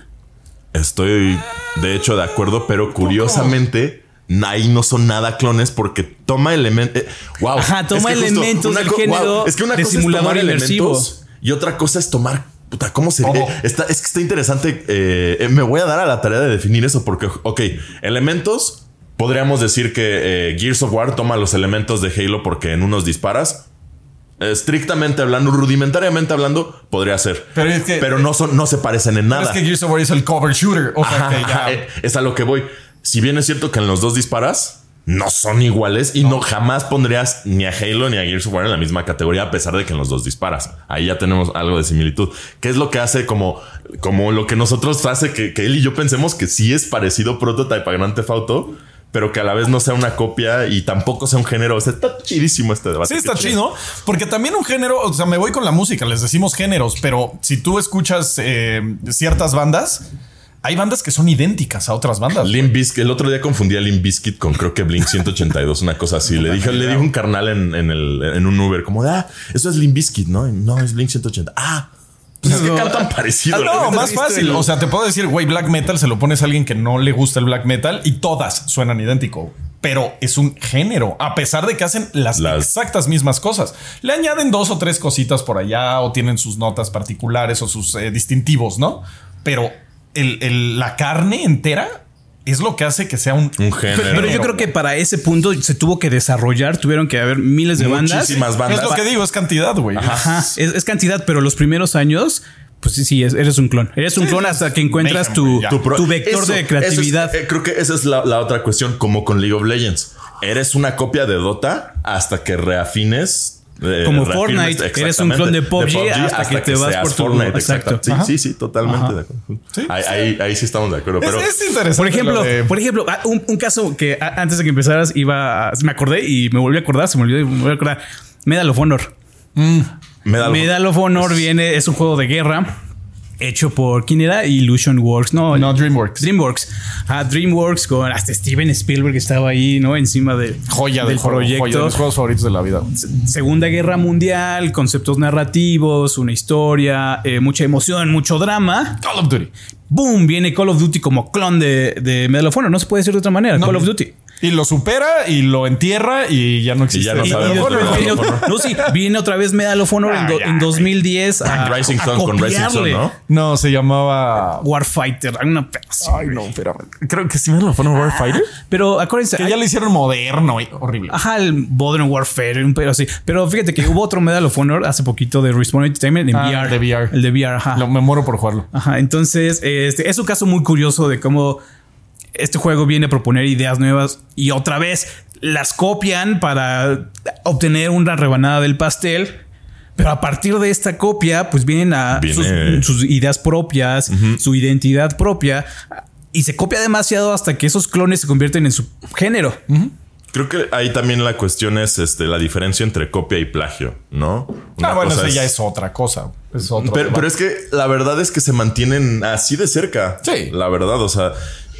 Speaker 3: Estoy de hecho de acuerdo, pero curiosamente ahí no son nada clones porque toma elementos. wow.
Speaker 2: Ajá, toma
Speaker 3: Es que justo
Speaker 2: elementos
Speaker 3: una
Speaker 2: del
Speaker 3: co-
Speaker 2: género
Speaker 3: wow, es que una
Speaker 2: de
Speaker 3: cosa
Speaker 2: simulador
Speaker 3: es tomar
Speaker 2: inmersivo.
Speaker 3: elementos y otra cosa es tomar. Puta, ¿cómo se
Speaker 1: Todo.
Speaker 3: eh, está, es que está interesante. eh, eh, me voy a dar a la tarea de definir eso porque, ok, elementos. Podríamos decir que eh, Gears of War toma los elementos de Halo porque en unos disparas. Estrictamente hablando, rudimentariamente hablando, podría ser.
Speaker 1: Pero es que-
Speaker 3: Pero no son, no se parecen en
Speaker 1: Pero
Speaker 3: nada.
Speaker 1: es que Gears of War es el cover shooter. O sea,
Speaker 3: Ajá,
Speaker 1: que ya.
Speaker 3: ajá, eh, es a lo que voy. Si bien es cierto que en los dos disparas no son iguales y no, jamás pondrías ni a Halo ni a Gears of War en la misma categoría, a pesar de que en los dos disparas. Ahí ya tenemos algo de similitud. ¿Qué es lo que hace como, como lo que nosotros hace que, que él y yo pensemos que sí es parecido Prototype a Grand Theft Auto, pero que a la vez no sea una copia y tampoco sea un género? O sea, está chidísimo este debate.
Speaker 1: Sí, está
Speaker 3: Qué
Speaker 1: chido, porque también un género, o sea, me voy con la música, les decimos géneros, pero si tú escuchas eh, ciertas bandas, hay bandas que son idénticas a otras bandas.
Speaker 3: Limp Bizkit, el otro día confundí a Limp Bizkit con creo que Blink ciento ochenta y dos, una cosa así. Le dije, le dije a un carnal en, en, el, en un Uber, como de, ah, eso es Limp Bizkit, ¿no? Y no, es Blink ciento ochenta. Ah, pues es que
Speaker 2: No.
Speaker 3: cantan parecido.
Speaker 1: Ah, no,
Speaker 3: ¿Has
Speaker 1: más
Speaker 3: visto
Speaker 1: fácil.
Speaker 3: el-
Speaker 1: O sea, te puedo decir, güey, black metal se lo pones a alguien que no le gusta el black metal y todas suenan idéntico. Pero es un género, a pesar de que hacen las,
Speaker 3: Las-
Speaker 1: exactas mismas cosas. Le añaden dos o tres cositas por allá o tienen sus notas particulares o sus eh, distintivos, ¿no? Pero el, el- la carne entera es lo que hace que sea un,
Speaker 3: Un género.
Speaker 2: Pero yo creo que para ese punto se tuvo que desarrollar, tuvieron que haber miles de bandas.
Speaker 3: Muchísimas bandas.
Speaker 1: Es lo que digo, es cantidad, güey.
Speaker 2: Ajá, es, es cantidad, pero los primeros años, pues sí, sí, es- eres un clon. Eres un
Speaker 1: Sí,
Speaker 2: clon
Speaker 1: es
Speaker 2: hasta que encuentras
Speaker 1: Mayhem,
Speaker 2: tu,
Speaker 1: güey, ya.
Speaker 2: tu,
Speaker 3: pro-
Speaker 2: vector
Speaker 3: eso-
Speaker 2: de
Speaker 3: eso
Speaker 2: creatividad.
Speaker 3: es- eh, creo que esa es la, la otra cuestión, como con League of Legends. Eres una copia de Dota hasta que reafines. eh,
Speaker 2: Como
Speaker 3: reafirmes-
Speaker 2: Fortnite, eres un clon de P U B G hasta que te vas
Speaker 3: seas
Speaker 2: por tu-
Speaker 3: Fortnite.
Speaker 2: exacto.
Speaker 3: Exacto. Sí,
Speaker 1: Ajá.
Speaker 3: sí, sí, totalmente
Speaker 2: Ajá.
Speaker 3: de acuerdo.
Speaker 1: Sí,
Speaker 3: ahí,
Speaker 1: sí.
Speaker 3: ahí, ahí sí estamos de acuerdo. Pero
Speaker 1: es, es interesante.
Speaker 2: Por ejemplo,
Speaker 1: lo de-
Speaker 2: por ejemplo, ah, un, un caso que ah, antes de que empezaras iba a- me acordé y me volví a acordar, se me olvidó y me volví a acordar. Medal of Honor.
Speaker 3: Medal,
Speaker 2: Medal of Honor viene, es un juego de guerra hecho por ¿quién era? Illusion Works, no,
Speaker 1: No, DreamWorks.
Speaker 2: DreamWorks. Ah, DreamWorks con hasta Steven Spielberg estaba ahí, ¿no? Encima de
Speaker 1: Joya
Speaker 2: del
Speaker 1: del juego,
Speaker 2: proyecto.
Speaker 1: joya de mis juegos favoritos de la vida.
Speaker 2: Segunda Guerra Mundial, conceptos narrativos, una historia, eh, mucha emoción, mucho drama.
Speaker 1: Call of Duty.
Speaker 2: Boom, viene Call of Duty como clon de, de Medal of Honor. No se puede decir de otra manera.
Speaker 1: No.
Speaker 2: Call of Duty.
Speaker 1: Y lo supera y lo entierra y ya no existe.
Speaker 3: Y ya no
Speaker 2: Y- y
Speaker 3: sabemos
Speaker 2: después
Speaker 3: de Medal
Speaker 2: viene
Speaker 3: of
Speaker 2: otro-
Speaker 3: Honor.
Speaker 2: no, sí, viene otra vez Medal of Honor en, do-
Speaker 1: Ah, ya,
Speaker 2: en dos mil diez a,
Speaker 3: Rising
Speaker 2: a
Speaker 3: Sun con Rising Sun,
Speaker 2: copiarle.
Speaker 3: ¿no?
Speaker 1: No, se llamaba.
Speaker 2: Warfighter, una pedazo.
Speaker 1: Ay, no, espérame. Creo que sí me lo fueron Warfighter.
Speaker 2: Pero acuérdense,
Speaker 1: Que
Speaker 2: hay-
Speaker 1: ya lo hicieron moderno y horrible.
Speaker 2: ajá, el Modern Warfare, un pedo así. Pero fíjate que hubo otro Medal of Honor hace poquito de Respawn Entertainment en
Speaker 1: Ah,
Speaker 2: V R.
Speaker 1: de V R.
Speaker 2: El de V R, ajá.
Speaker 1: Lo- me muero por jugarlo.
Speaker 2: Ajá, entonces este es un caso muy curioso de cómo este juego viene a proponer ideas nuevas y otra vez las copian para obtener una rebanada del pastel. Pero a partir de esta copia, pues vienen a
Speaker 3: Viene-
Speaker 2: sus, sus ideas propias, su identidad propia. Y se copia demasiado hasta que esos clones se convierten en su género.
Speaker 3: Creo que ahí también la cuestión es este, la diferencia entre copia y plagio, ¿no? Una
Speaker 1: Ah, bueno,
Speaker 3: cosa
Speaker 1: eso
Speaker 3: es-
Speaker 1: ya es otra cosa. Es otro
Speaker 3: Pero,
Speaker 1: debate.
Speaker 3: pero es que la verdad es que se mantienen así de cerca.
Speaker 1: Sí.
Speaker 3: La verdad, o sea,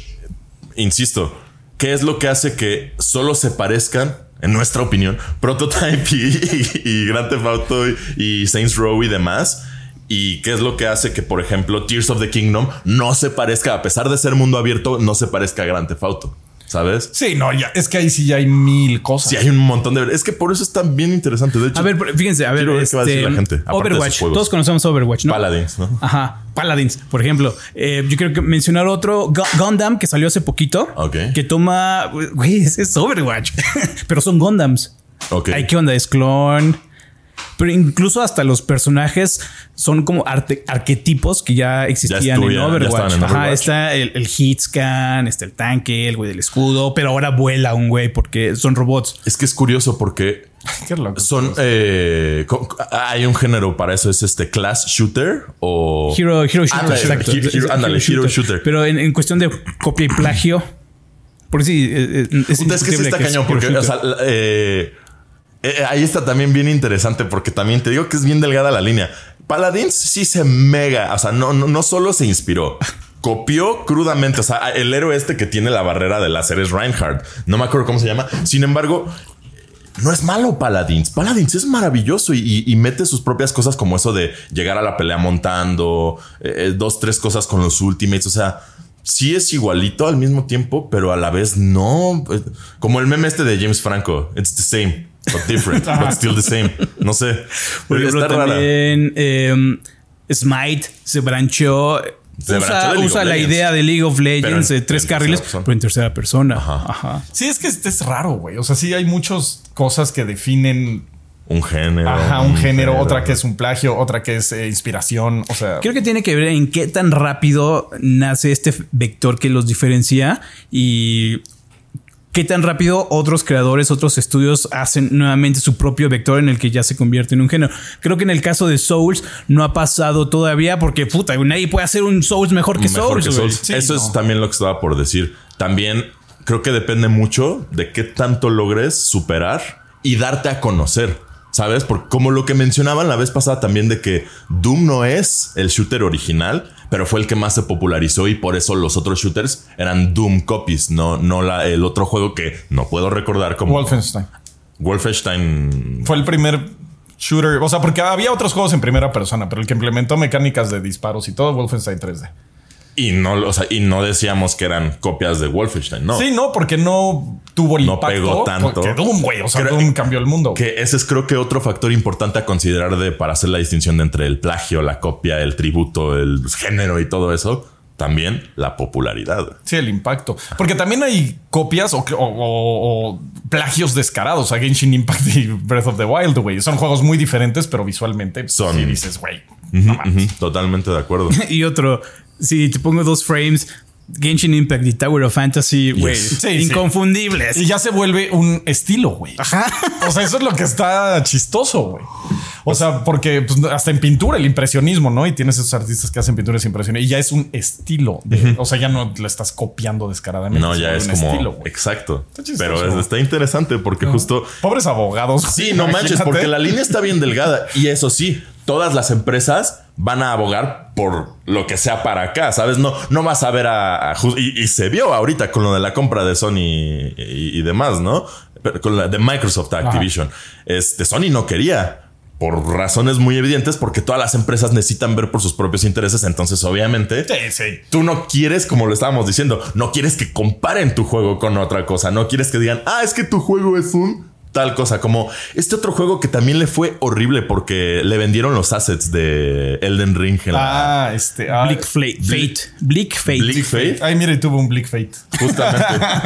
Speaker 3: insisto, ¿qué es lo que hace que solo se parezcan, en nuestra opinión, Prototype y, y Grand Theft Auto y, y Saints Row y demás? ¿Y qué es lo que hace que, por ejemplo, Tears of the Kingdom no se parezca, a pesar de ser mundo abierto, no se parezca a Grand Theft Auto? ¿Sabes?
Speaker 1: Sí, no, ya. Es que ahí sí ya hay mil cosas.
Speaker 3: Sí, hay un montón de... Es que por eso está bien interesante. De hecho,
Speaker 2: A ver, fíjense, a ver,
Speaker 3: quiero ver qué va a decir
Speaker 2: este,
Speaker 3: la gente, aparte de sus
Speaker 2: Overwatch.
Speaker 3: juegos.
Speaker 2: Todos conocemos Overwatch, ¿no?
Speaker 3: Paladins, ¿no?
Speaker 2: Ajá, Paladins, por ejemplo. Eh, yo quiero que mencionar otro, Gu- Gundam, que salió hace poquito.
Speaker 3: Ok.
Speaker 2: Que toma, güey, es, es Overwatch, pero son Gundams.
Speaker 3: Ok.
Speaker 2: Ay, ¿qué onda? Es clon. Pero incluso hasta los personajes son como arte- arquetipos que ya existían
Speaker 3: Ya
Speaker 2: en
Speaker 3: estuvieron- ya
Speaker 2: Overwatch.
Speaker 3: estaban en
Speaker 2: Ajá,
Speaker 3: Overwatch.
Speaker 2: está el, el Hitscan, está el tanque, el güey del escudo, pero ahora vuela un güey porque son robots.
Speaker 3: Es que es curioso porque
Speaker 1: Qué loco.
Speaker 3: son... eh, co- hay un género para eso. ¿Es este class shooter o...?
Speaker 2: Hero, hero Shooter,
Speaker 3: Ándale,
Speaker 2: exacto.
Speaker 3: Hero- Hero- ándale, Hero Shooter.
Speaker 2: Pero en, en cuestión de copia y plagio, porque sí, eh, eh, es,
Speaker 3: Puta, es que sí
Speaker 2: indiscutible
Speaker 3: está
Speaker 2: que es
Speaker 3: cañón
Speaker 2: Hero
Speaker 3: porque, o
Speaker 2: Shooter.
Speaker 3: sea, la- eh, eh, ahí está también bien interesante porque también te digo que es bien delgada la línea. Paladins sí se mega, o sea, no, no, no solo se inspiró, copió crudamente. O sea, el héroe este que tiene la barrera de láser es Reinhardt. No me acuerdo cómo se llama. Sin embargo, no es malo Paladins. Paladins es maravilloso y, y- y mete sus propias cosas como eso de llegar a la pelea montando, eh, dos, tres cosas con los ultimates. O sea, sí es igualito al mismo tiempo, pero a la vez no. Eh, Como el meme este de James Franco. It's the same, but different, but still the same. No sé.
Speaker 2: Por ejemplo,
Speaker 3: Está rara.
Speaker 2: también eh, Smite se brancheó.
Speaker 3: Se
Speaker 2: usa
Speaker 3: brancheó de League
Speaker 2: usa
Speaker 3: of
Speaker 2: la
Speaker 3: Legends.
Speaker 2: idea de League of Legends,
Speaker 3: Pero en-
Speaker 2: de tres
Speaker 3: en
Speaker 2: carriles,
Speaker 3: tercera persona.
Speaker 2: pero en tercera persona.
Speaker 3: Ajá.
Speaker 2: Ajá.
Speaker 1: Sí, es que este es raro, güey. O sea, sí hay muchas cosas que definen
Speaker 3: Un género.
Speaker 1: ajá, un género, otra que es un plagio, otra que es eh, inspiración. O sea,
Speaker 2: Creo que tiene que ver en qué tan rápido nace este vector que los diferencia y qué tan rápido otros creadores, otros estudios hacen nuevamente su propio vector en el que ya se convierte en un género. Creo que en el caso de Souls no ha pasado todavía porque puta, nadie puede hacer un Souls mejor que
Speaker 3: Mejor
Speaker 2: Souls.
Speaker 3: que
Speaker 2: güey.
Speaker 3: Souls.
Speaker 1: Sí,
Speaker 3: Eso
Speaker 1: no.
Speaker 3: es también lo que estaba por decir. También creo que depende mucho de qué tanto logres superar y darte a conocer. ¿Sabes? Porque como lo que mencionaban la vez pasada también de que Doom no es el shooter original, pero fue el que más se popularizó y por eso los otros shooters eran Doom copies, no, no la, el otro juego que no puedo recordar como
Speaker 1: Wolfenstein
Speaker 3: Wolfenstein.
Speaker 1: fue el primer shooter. O sea, porque había otros juegos en primera persona, pero el que implementó mecánicas de disparos y todo, Wolfenstein tres D.
Speaker 3: Y no, o sea, y no decíamos que eran copias de Wolfenstein, no.
Speaker 1: Sí, no, porque no tuvo el
Speaker 3: No
Speaker 1: impacto.
Speaker 3: pegó tanto.
Speaker 1: Porque Doom, güey. O sea,
Speaker 3: Creo-
Speaker 1: Doom cambió el mundo.
Speaker 3: Que ese es creo que otro factor importante a considerar de para hacer la distinción de entre el plagio, la copia, el tributo, el género y todo eso. También la popularidad.
Speaker 1: Sí, el impacto. Porque también hay copias o, o- o- o plagios descarados a Genshin Impact y Breath of the Wild, güey. Son juegos muy diferentes, pero visualmente
Speaker 3: Son-
Speaker 1: sí dices, güey. no mames.
Speaker 3: Ujú, totalmente de acuerdo.
Speaker 2: Y otro, si te pongo dos frames, Genshin Impact y Tower of Fantasy, güey,
Speaker 3: Yes.
Speaker 1: Sí,
Speaker 2: inconfundibles.
Speaker 1: Y ya se vuelve un estilo, güey. O sea, eso es lo que está chistoso, güey. O sea, porque pues, hasta en pintura, el impresionismo, ¿no? Y tienes esos artistas que hacen pinturas impresionistas y ya es un estilo. De, uh-huh. O sea, ya no lo estás copiando descaradamente.
Speaker 3: No, ya es como... Estilo, exacto. Pero es, está interesante porque no. justo...
Speaker 1: Pobres abogados.
Speaker 3: Sí, no manches, porque la línea está bien delgada. Y eso sí, todas las empresas van a abogar por lo que sea para acá, ¿sabes? No, no vas a ver a... a y, y se vio ahorita con lo de la compra de Sony y, y, y demás, ¿no? Con la de Microsoft Activision. Ajá. Este, Sony no quería, por razones muy evidentes, porque todas las empresas necesitan ver por sus propios intereses. Entonces, obviamente,
Speaker 1: sí, sí.
Speaker 3: tú no quieres, como lo estábamos diciendo, no quieres que comparen tu juego con otra cosa. No quieres que digan, ah, es que tu juego es un... tal cosa, como este otro juego que también le fue horrible porque le vendieron los assets de Elden Ring. En
Speaker 1: ah,
Speaker 3: la...
Speaker 1: este... Ah,
Speaker 2: Bleak Fate. Bleak, Bleak Fate.
Speaker 3: Bleak Fate.
Speaker 1: Ay, mira, y tuvo un Bleak Fate.
Speaker 3: Justamente.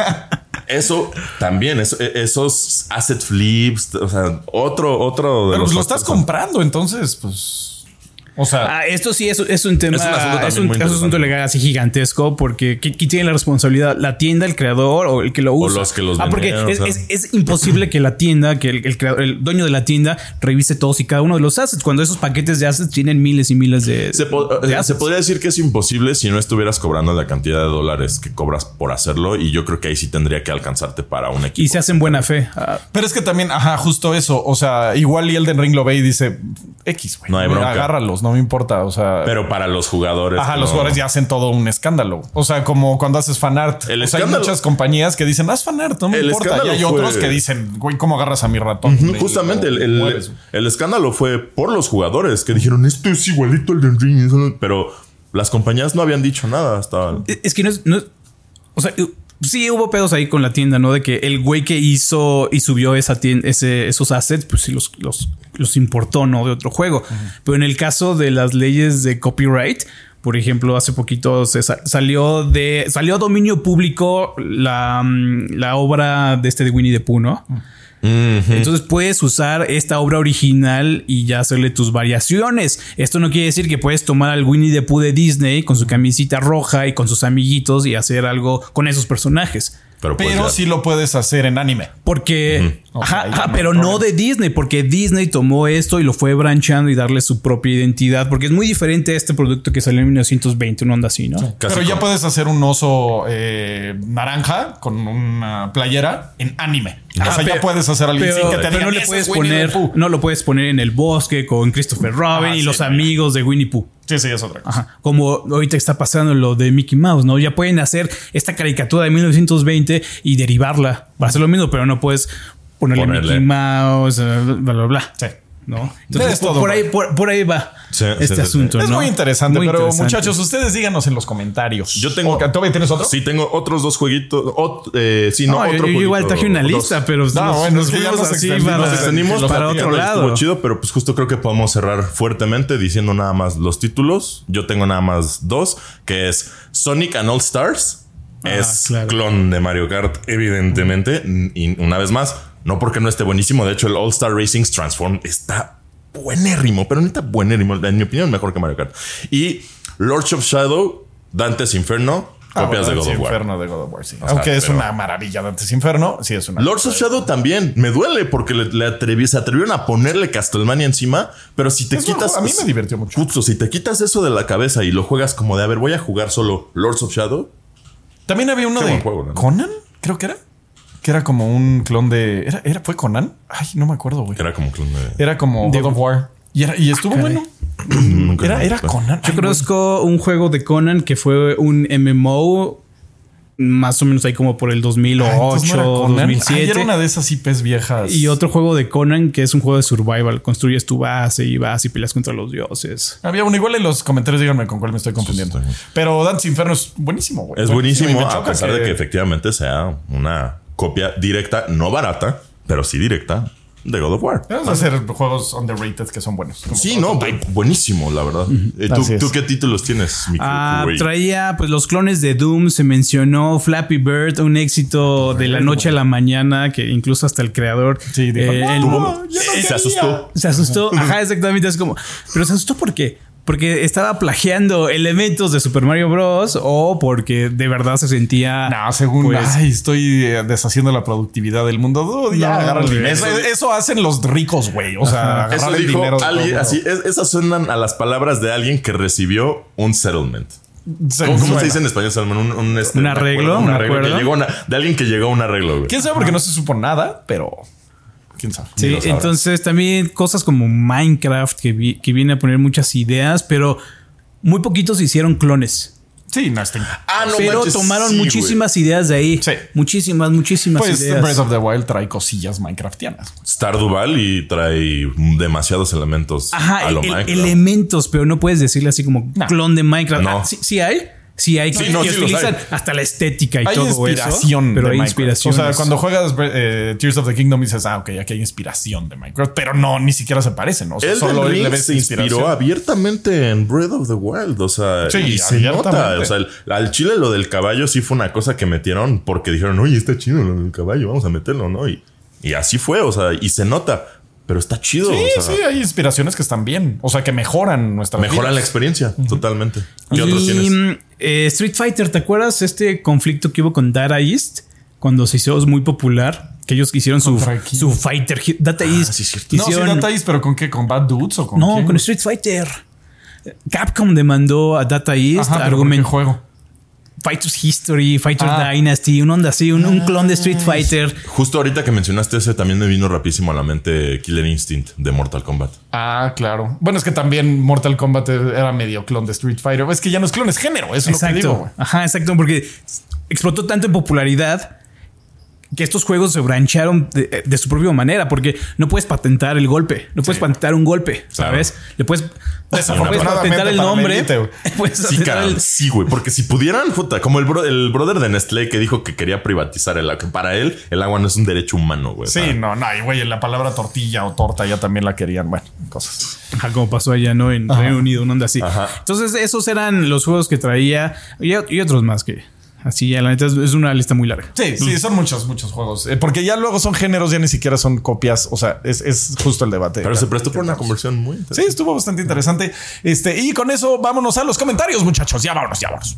Speaker 3: Eso también, eso, esos asset flips, o sea, otro, otro de
Speaker 1: Pero
Speaker 3: los...
Speaker 1: pues lo estás comprando, entonces, pues... O sea,
Speaker 2: ah, esto sí es, es un tema,
Speaker 3: es un asunto,
Speaker 2: es un, es un asunto legal así gigantesco, porque ¿quién tiene la responsabilidad? ¿La tienda, el creador o el que lo usa?
Speaker 3: O los que los
Speaker 2: ah, porque
Speaker 3: vendieron,
Speaker 2: es,
Speaker 3: o sea.
Speaker 2: es, es imposible que la tienda, que el, el, creador, el dueño de la tienda revise todos y cada uno de los assets, cuando esos paquetes de assets tienen miles y miles de,
Speaker 3: se, po
Speaker 2: de
Speaker 3: se podría decir que es imposible si no estuvieras cobrando la cantidad de dólares que cobras por hacerlo, y yo creo que ahí sí tendría que alcanzarte para un equipo.
Speaker 2: Y se hace en buena fe. Ah.
Speaker 1: Pero es que también, ajá, justo eso. O sea, igual y Elden Ring lo ve y dice X, güey.
Speaker 3: No hay bronca.
Speaker 1: Agárralos, no me importa. O sea,
Speaker 3: pero para los jugadores.
Speaker 1: Ajá,
Speaker 3: no.
Speaker 1: los jugadores ya hacen todo un escándalo. O sea, como cuando haces fanart.
Speaker 3: El
Speaker 1: o sea, hay muchas compañías que dicen, haz fanart, no me
Speaker 3: el
Speaker 1: importa. Y hay
Speaker 3: fue...
Speaker 1: otros que dicen, güey, ¿cómo agarras a mi ratón?
Speaker 3: Uh-huh, justamente el, el, el escándalo fue por los jugadores que dijeron, esto es igualito al del Ring. Pero las compañías no habían dicho nada hasta...
Speaker 2: Es que no es... No es o sea... Sí, hubo pedos ahí con la tienda, ¿no? De que el güey que hizo y subió esa tienda, ese, esos assets, pues sí los, los, los importó, ¿no? De otro juego. Uh-huh. Pero en el caso de las leyes de copyright, por ejemplo, hace poquito se sa salió de salió a dominio público la, la obra de este de Winnie the Pooh, ¿no? Uh-huh. Entonces puedes usar esta obra original y ya hacerle tus variaciones. Esto no quiere decir que puedes tomar al Winnie the Pooh de Disney con su camisita roja y con sus amiguitos y hacer algo con esos personajes.
Speaker 3: Pero,
Speaker 1: pero pues sí lo puedes hacer en anime.
Speaker 2: Porque, uh-huh. ajá,
Speaker 1: okay,
Speaker 2: ajá, pero no de Disney, porque Disney tomó esto y lo fue branchando y darle su propia identidad, porque es muy diferente a este producto que salió en mil novecientos veinte, una onda así, ¿no? Sí,
Speaker 1: pero ya como... puedes hacer un oso eh, naranja con una playera en anime. Ah, o sea, pero, ya puedes hacer algo
Speaker 2: pero,
Speaker 1: sin que te
Speaker 2: pero
Speaker 1: digan,
Speaker 2: no le puedes poner, no lo puedes poner en el bosque con Christopher Robin ah, y sí, los amigos de Winnie Pooh.
Speaker 1: Sí, sí, es otra cosa.
Speaker 2: Ajá. Como ahorita está pasando lo de Mickey Mouse, ¿no? Ya pueden hacer esta caricatura de mil novecientos veinte y derivarla para hacer lo mismo, pero no puedes ponerle, ponerle. Mickey Mouse, bla, bla, bla. Sí. ¿No? Entonces, por, por, ahí, por, por ahí va
Speaker 3: sí,
Speaker 2: este
Speaker 3: sí,
Speaker 2: asunto.
Speaker 1: Es
Speaker 2: ¿no?
Speaker 1: muy interesante,
Speaker 2: muy
Speaker 1: pero
Speaker 2: interesante.
Speaker 1: Muchachos, ustedes díganos en los comentarios.
Speaker 3: Yo tengo.
Speaker 1: ¿Todavía tienes otro?
Speaker 3: Sí, tengo otros dos jueguitos. Ot, eh, sí, no,
Speaker 2: no
Speaker 3: otro
Speaker 2: yo, yo igual traje una lista,
Speaker 3: dos.
Speaker 2: pero
Speaker 1: no,
Speaker 2: nos,
Speaker 1: bueno,
Speaker 2: nos
Speaker 1: es que ya nos
Speaker 2: así
Speaker 3: extendimos,
Speaker 2: para,
Speaker 3: nos extendimos
Speaker 2: para otro lado.
Speaker 3: Estuvo chido, pero pues justo creo que podemos cerrar fuertemente diciendo nada más los títulos. Yo tengo nada más dos, que es Sonic and All Stars. Ah, es claro. Clon de Mario Kart, evidentemente. Y una vez más, no porque no esté buenísimo. De hecho, el All Star Racing Transform está buenérrimo, pero neta buenérrimo. En mi opinión, mejor que Mario Kart. Y Lords of Shadow, Dante's Inferno,
Speaker 1: ah,
Speaker 3: copias
Speaker 1: bueno,
Speaker 3: de God of War.
Speaker 1: Inferno de God of War, sí.
Speaker 3: O
Speaker 1: Aunque
Speaker 3: sea,
Speaker 1: es
Speaker 3: pero...
Speaker 1: una maravilla Dante's Inferno, sí es una.
Speaker 3: Lords of Shadow también me duele porque le, le atreví, se atrevieron a ponerle Castlevania encima, pero si te
Speaker 1: es
Speaker 3: quitas,
Speaker 1: a mí me divirtió mucho.
Speaker 3: Justo, si te quitas eso de la cabeza y lo juegas como de a ver, voy a jugar solo Lords of Shadow.
Speaker 1: También había uno
Speaker 3: Qué
Speaker 1: de
Speaker 3: juego, ¿no?
Speaker 1: Conan, creo que era. Que era como un clon de. ¿Era, era fue Conan? Ay, no me acuerdo, güey.
Speaker 3: Era como clon de.
Speaker 1: Era como
Speaker 2: de
Speaker 1: God of War. Y, era, y estuvo
Speaker 2: Caray.
Speaker 1: bueno. Era, era Conan.
Speaker 2: Yo
Speaker 1: Ay,
Speaker 2: conozco güey. un juego de Conan que fue un M M O más o menos ahí como por el dos mil ocho,
Speaker 1: no
Speaker 2: dos mil siete.
Speaker 1: Ay, era una de esas I Ps viejas.
Speaker 2: Y otro juego de Conan que es un juego de survival. Construyes tu base y vas y peleas contra los dioses.
Speaker 1: Había uno igual en los comentarios. Díganme con cuál me estoy confundiendo. Sí, sí. Pero Dante's Inferno es buenísimo, güey.
Speaker 3: Es buenísimo,
Speaker 1: buenísimo
Speaker 3: a pesar que... de que efectivamente sea una copia directa, no barata, pero sí directa de God of War.
Speaker 1: Vamos a hacer juegos underrated que son buenos.
Speaker 3: Sí, no, buenísimo, la verdad. Uh-huh. ¿Tú, ¿Tú qué títulos tienes, mi
Speaker 2: ah, traía pues los clones de Doom, se mencionó Flappy Bird, un éxito de la noche a la mañana, que incluso hasta el creador
Speaker 1: sí, dijo,
Speaker 2: eh,
Speaker 1: no,
Speaker 2: el,
Speaker 1: no, no,
Speaker 3: se asustó.
Speaker 2: Se asustó. Ajá, exactamente. Es como, pero se asustó ¿por qué? porque estaba plagiando elementos de Super Mario Bros. O porque de verdad se sentía.
Speaker 1: No, según.
Speaker 2: Pues,
Speaker 1: ay, estoy eh, deshaciendo la productividad del mundo. Dude, ya
Speaker 2: No,
Speaker 1: agarra el
Speaker 2: güey.
Speaker 1: dinero. Eso, eso hacen los ricos, güey. O sea,
Speaker 3: Eso
Speaker 1: agarrar el
Speaker 3: dijo
Speaker 1: dinero. de
Speaker 3: alguien,
Speaker 1: todo.
Speaker 3: así, es- esas suenan a las palabras de alguien que recibió un settlement.
Speaker 1: Se-
Speaker 3: ¿Cómo, cómo
Speaker 1: suena.
Speaker 3: se dice en español, Salman? Un, un, este,
Speaker 2: ¿Un
Speaker 3: un
Speaker 2: arreglo?
Speaker 3: acuerdo, un
Speaker 2: ¿Un
Speaker 3: arreglo que
Speaker 2: acuerdo?
Speaker 3: llegó a una- de alguien que llegó a un arreglo, güey.
Speaker 1: ¿Quién sabe? Porque no se supo nada, pero quién sabe.
Speaker 2: Sí,
Speaker 3: lo sabrás.
Speaker 2: entonces también cosas como Minecraft que, vi- que viene a poner muchas ideas, pero muy poquitos hicieron clones.
Speaker 1: Sí, no está.
Speaker 3: Ah, no
Speaker 2: pero
Speaker 3: manches,
Speaker 2: tomaron
Speaker 3: sí, güey.
Speaker 2: muchísimas ideas de ahí.
Speaker 1: Sí.
Speaker 2: Muchísimas, muchísimas
Speaker 1: Pues
Speaker 2: ideas.
Speaker 1: Breath of the Wild trae cosillas Minecraftianas.
Speaker 3: Stardew Valley trae demasiados elementos
Speaker 2: Ajá,
Speaker 3: a lo
Speaker 2: el-
Speaker 3: Minecraft.
Speaker 2: elementos, pero no puedes decirle así como
Speaker 1: No.
Speaker 2: clon de Minecraft.
Speaker 3: No.
Speaker 2: Ah, sí, sí hay. Sí hay
Speaker 3: Sí,
Speaker 2: que,
Speaker 3: no,
Speaker 2: que
Speaker 3: sí los
Speaker 2: utilizan
Speaker 3: hay.
Speaker 2: hasta la estética y
Speaker 1: Hay
Speaker 2: todo
Speaker 1: inspiración
Speaker 2: eso. Pero
Speaker 1: de
Speaker 2: hay
Speaker 1: Minecraft.
Speaker 2: inspiración.
Speaker 1: O sea, cuando juegas eh, Tears of the Kingdom dices, ah, ok, aquí hay inspiración de Minecraft, pero no, ni siquiera se parecen. O sea,
Speaker 3: Elden
Speaker 1: solo
Speaker 3: Ring
Speaker 1: le ves
Speaker 3: se inspiró
Speaker 1: inspiración.
Speaker 3: abiertamente en Breath of the Wild. O sea,
Speaker 1: Sí,
Speaker 3: y se
Speaker 1: abiertamente.
Speaker 3: nota. O sea, el- al chile lo del caballo sí fue una cosa que metieron porque dijeron, oye, está chido lo del caballo, vamos a meterlo, ¿no? Y, y así fue, o sea, y se nota, pero está chido.
Speaker 1: Sí,
Speaker 3: o sea,
Speaker 1: sí, hay inspiraciones que están bien. O sea, que mejoran nuestra
Speaker 3: mejoran la experiencia, totalmente. ¿Qué otros
Speaker 2: y
Speaker 3: tienes?
Speaker 2: mm, eh, Street Fighter, ¿te acuerdas este conflicto que hubo con Data East? Cuando se hizo muy popular, que ellos hicieron su,
Speaker 1: ¿Contra quién?
Speaker 2: su Fighter. Data East.
Speaker 3: sí, cierto.
Speaker 1: No, sí,
Speaker 2: hicieron-
Speaker 1: Data East, pero ¿con qué? ¿Con Bad Dudes o con
Speaker 2: no,
Speaker 1: quién?
Speaker 2: con Street Fighter. Capcom demandó a Data East,
Speaker 1: Ajá, pero ¿por qué
Speaker 2: argumentó
Speaker 1: juego?
Speaker 2: Fighters History, Fighter
Speaker 1: Ah.
Speaker 2: Dynasty, un onda así, un, un clon de Street Fighter.
Speaker 3: Justo ahorita que mencionaste ese, también me vino rapidísimo a la mente Killer Instinct de Mortal Kombat.
Speaker 1: Ah, claro. Bueno, es que también Mortal Kombat era medio clon de Street Fighter. Es que ya no es clon, es género. Eso es lo que digo,
Speaker 2: Exacto.
Speaker 1: güey.
Speaker 2: Ajá, exacto, porque explotó tanto en popularidad que estos juegos se brancharon de, de su propia manera, porque no puedes patentar el golpe, no puedes patentar un golpe, ¿sabes? Le puedes, puedes patentar el
Speaker 1: para la
Speaker 2: nombre.
Speaker 1: élite, güey.
Speaker 2: Puedes
Speaker 3: Sí,
Speaker 2: patentar
Speaker 3: cara,
Speaker 2: el-
Speaker 3: sí, güey, porque si pudieran, puta, como el, bro- el brother de Nestlé que dijo que quería privatizar el agua, que para él el agua no es un derecho humano, güey.
Speaker 1: Sí,
Speaker 3: O sea,
Speaker 1: no, no, y güey, la palabra tortilla o torta ya también la querían. Bueno, cosas.
Speaker 2: Ajá, como pasó allá, ¿no? En Reino Unido, una onda así.
Speaker 3: Ajá.
Speaker 2: Entonces, esos eran los juegos que traía y, y otros más que así, ya la neta es, es una lista muy larga.
Speaker 1: Sí, sí, son muchos, muchos juegos. Eh, porque ya luego son géneros, ya ni siquiera son copias. O sea, es, es justo el debate.
Speaker 3: Pero se prestó por una conversión muy
Speaker 1: Sí,
Speaker 3: interesante.
Speaker 1: estuvo bastante interesante. Este, y con eso vámonos a los comentarios, muchachos. Ya vámonos, ya vámonos.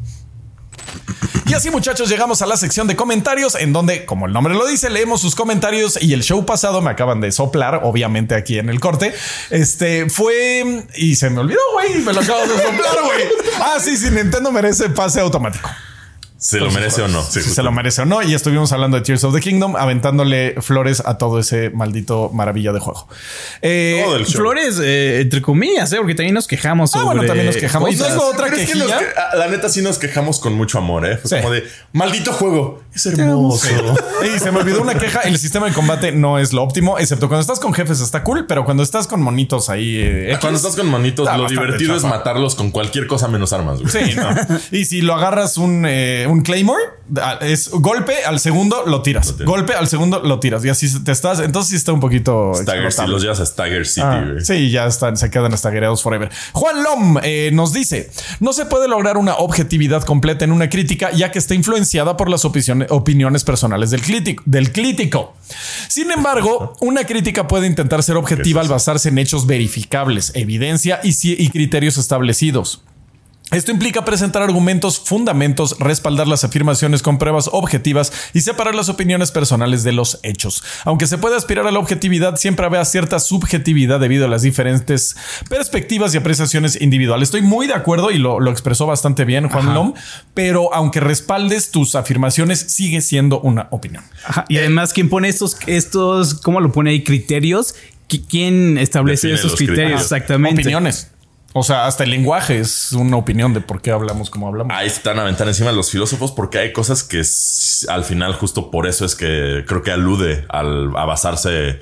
Speaker 1: Y así, muchachos, llegamos a la sección de comentarios, en donde, como el nombre lo dice, leemos sus comentarios. Y el show pasado me acaban de soplar, obviamente aquí en el corte. Este fue y se me olvidó, güey. Me lo acabo de soplar, güey. Ah, sí, sí, Nintendo merece pase automático.
Speaker 3: ¿Se lo merece o no?
Speaker 1: Si se lo merece o no. Y estuvimos hablando de Tears of the Kingdom, aventándole flores a todo ese maldito maravilla de juego. Eh,
Speaker 3: Todo el show.
Speaker 2: Flores, eh, entre comillas, ¿eh? Porque también nos quejamos
Speaker 1: Ah,
Speaker 2: sobre
Speaker 1: bueno, también nos quejamos. Y
Speaker 2: cosas.
Speaker 1: luego otra
Speaker 3: Pero es que nos
Speaker 1: quejilla.
Speaker 3: que- ah, la neta sí nos quejamos con mucho amor, ¿eh? Fue
Speaker 1: Sí.
Speaker 3: como de, maldito juego, es hermoso.
Speaker 1: Y se me olvidó una queja. El sistema de combate no es lo óptimo, excepto cuando estás con jefes está cool, pero cuando estás con monitos ahí. eh,
Speaker 3: Cuando
Speaker 1: X,
Speaker 3: estás con manitos,
Speaker 1: está
Speaker 3: lo
Speaker 1: bastante
Speaker 3: divertido es
Speaker 1: chafa.
Speaker 3: matarlos con cualquier cosa menos armas, güey.
Speaker 1: Sí, no. Y si lo agarras un, eh, un Claymore, da- es golpe al segundo lo tiras.
Speaker 3: Lo tiras.
Speaker 1: Golpe al segundo lo tiras. Y así te estás. Entonces sí está un poquito.
Speaker 3: Stagger, si
Speaker 1: explotable.
Speaker 3: los llevas a Stagger City,
Speaker 1: Ah,
Speaker 3: güey.
Speaker 1: sí, ya están, se quedan estaguereados forever. Juan Lom eh, nos dice: no se puede lograr una objetividad completa en una crítica, ya que está influenciada por las opicione- opiniones personales del crítico, del crítico. Sin embargo, una crítica puede intentar ser objetiva al basarse en hechos verificables, evidencia y, si- y criterios establecidos. Esto implica presentar argumentos, fundamentos, respaldar las afirmaciones con pruebas objetivas y separar las opiniones personales de los hechos. Aunque se puede aspirar a la objetividad, siempre habrá cierta subjetividad debido a las diferentes perspectivas y apreciaciones individuales. Estoy muy de acuerdo y lo, lo expresó bastante bien Juan
Speaker 2: Ajá.
Speaker 1: Lom, pero aunque respaldes tus afirmaciones, sigue siendo una opinión.
Speaker 2: Ajá, y además, ¿quién pone estos, estos, cómo lo pone ahí, criterios? ¿Qui- ¿Quién establece
Speaker 3: Define
Speaker 2: esos
Speaker 3: los
Speaker 2: criterios?
Speaker 3: criterios.
Speaker 2: Exactamente.
Speaker 1: Opiniones. O sea, hasta el lenguaje es una opinión de por qué hablamos como hablamos.
Speaker 3: Ahí están a aventar encima de los filósofos porque hay cosas que s- al final justo por eso es que creo que alude al, a basarse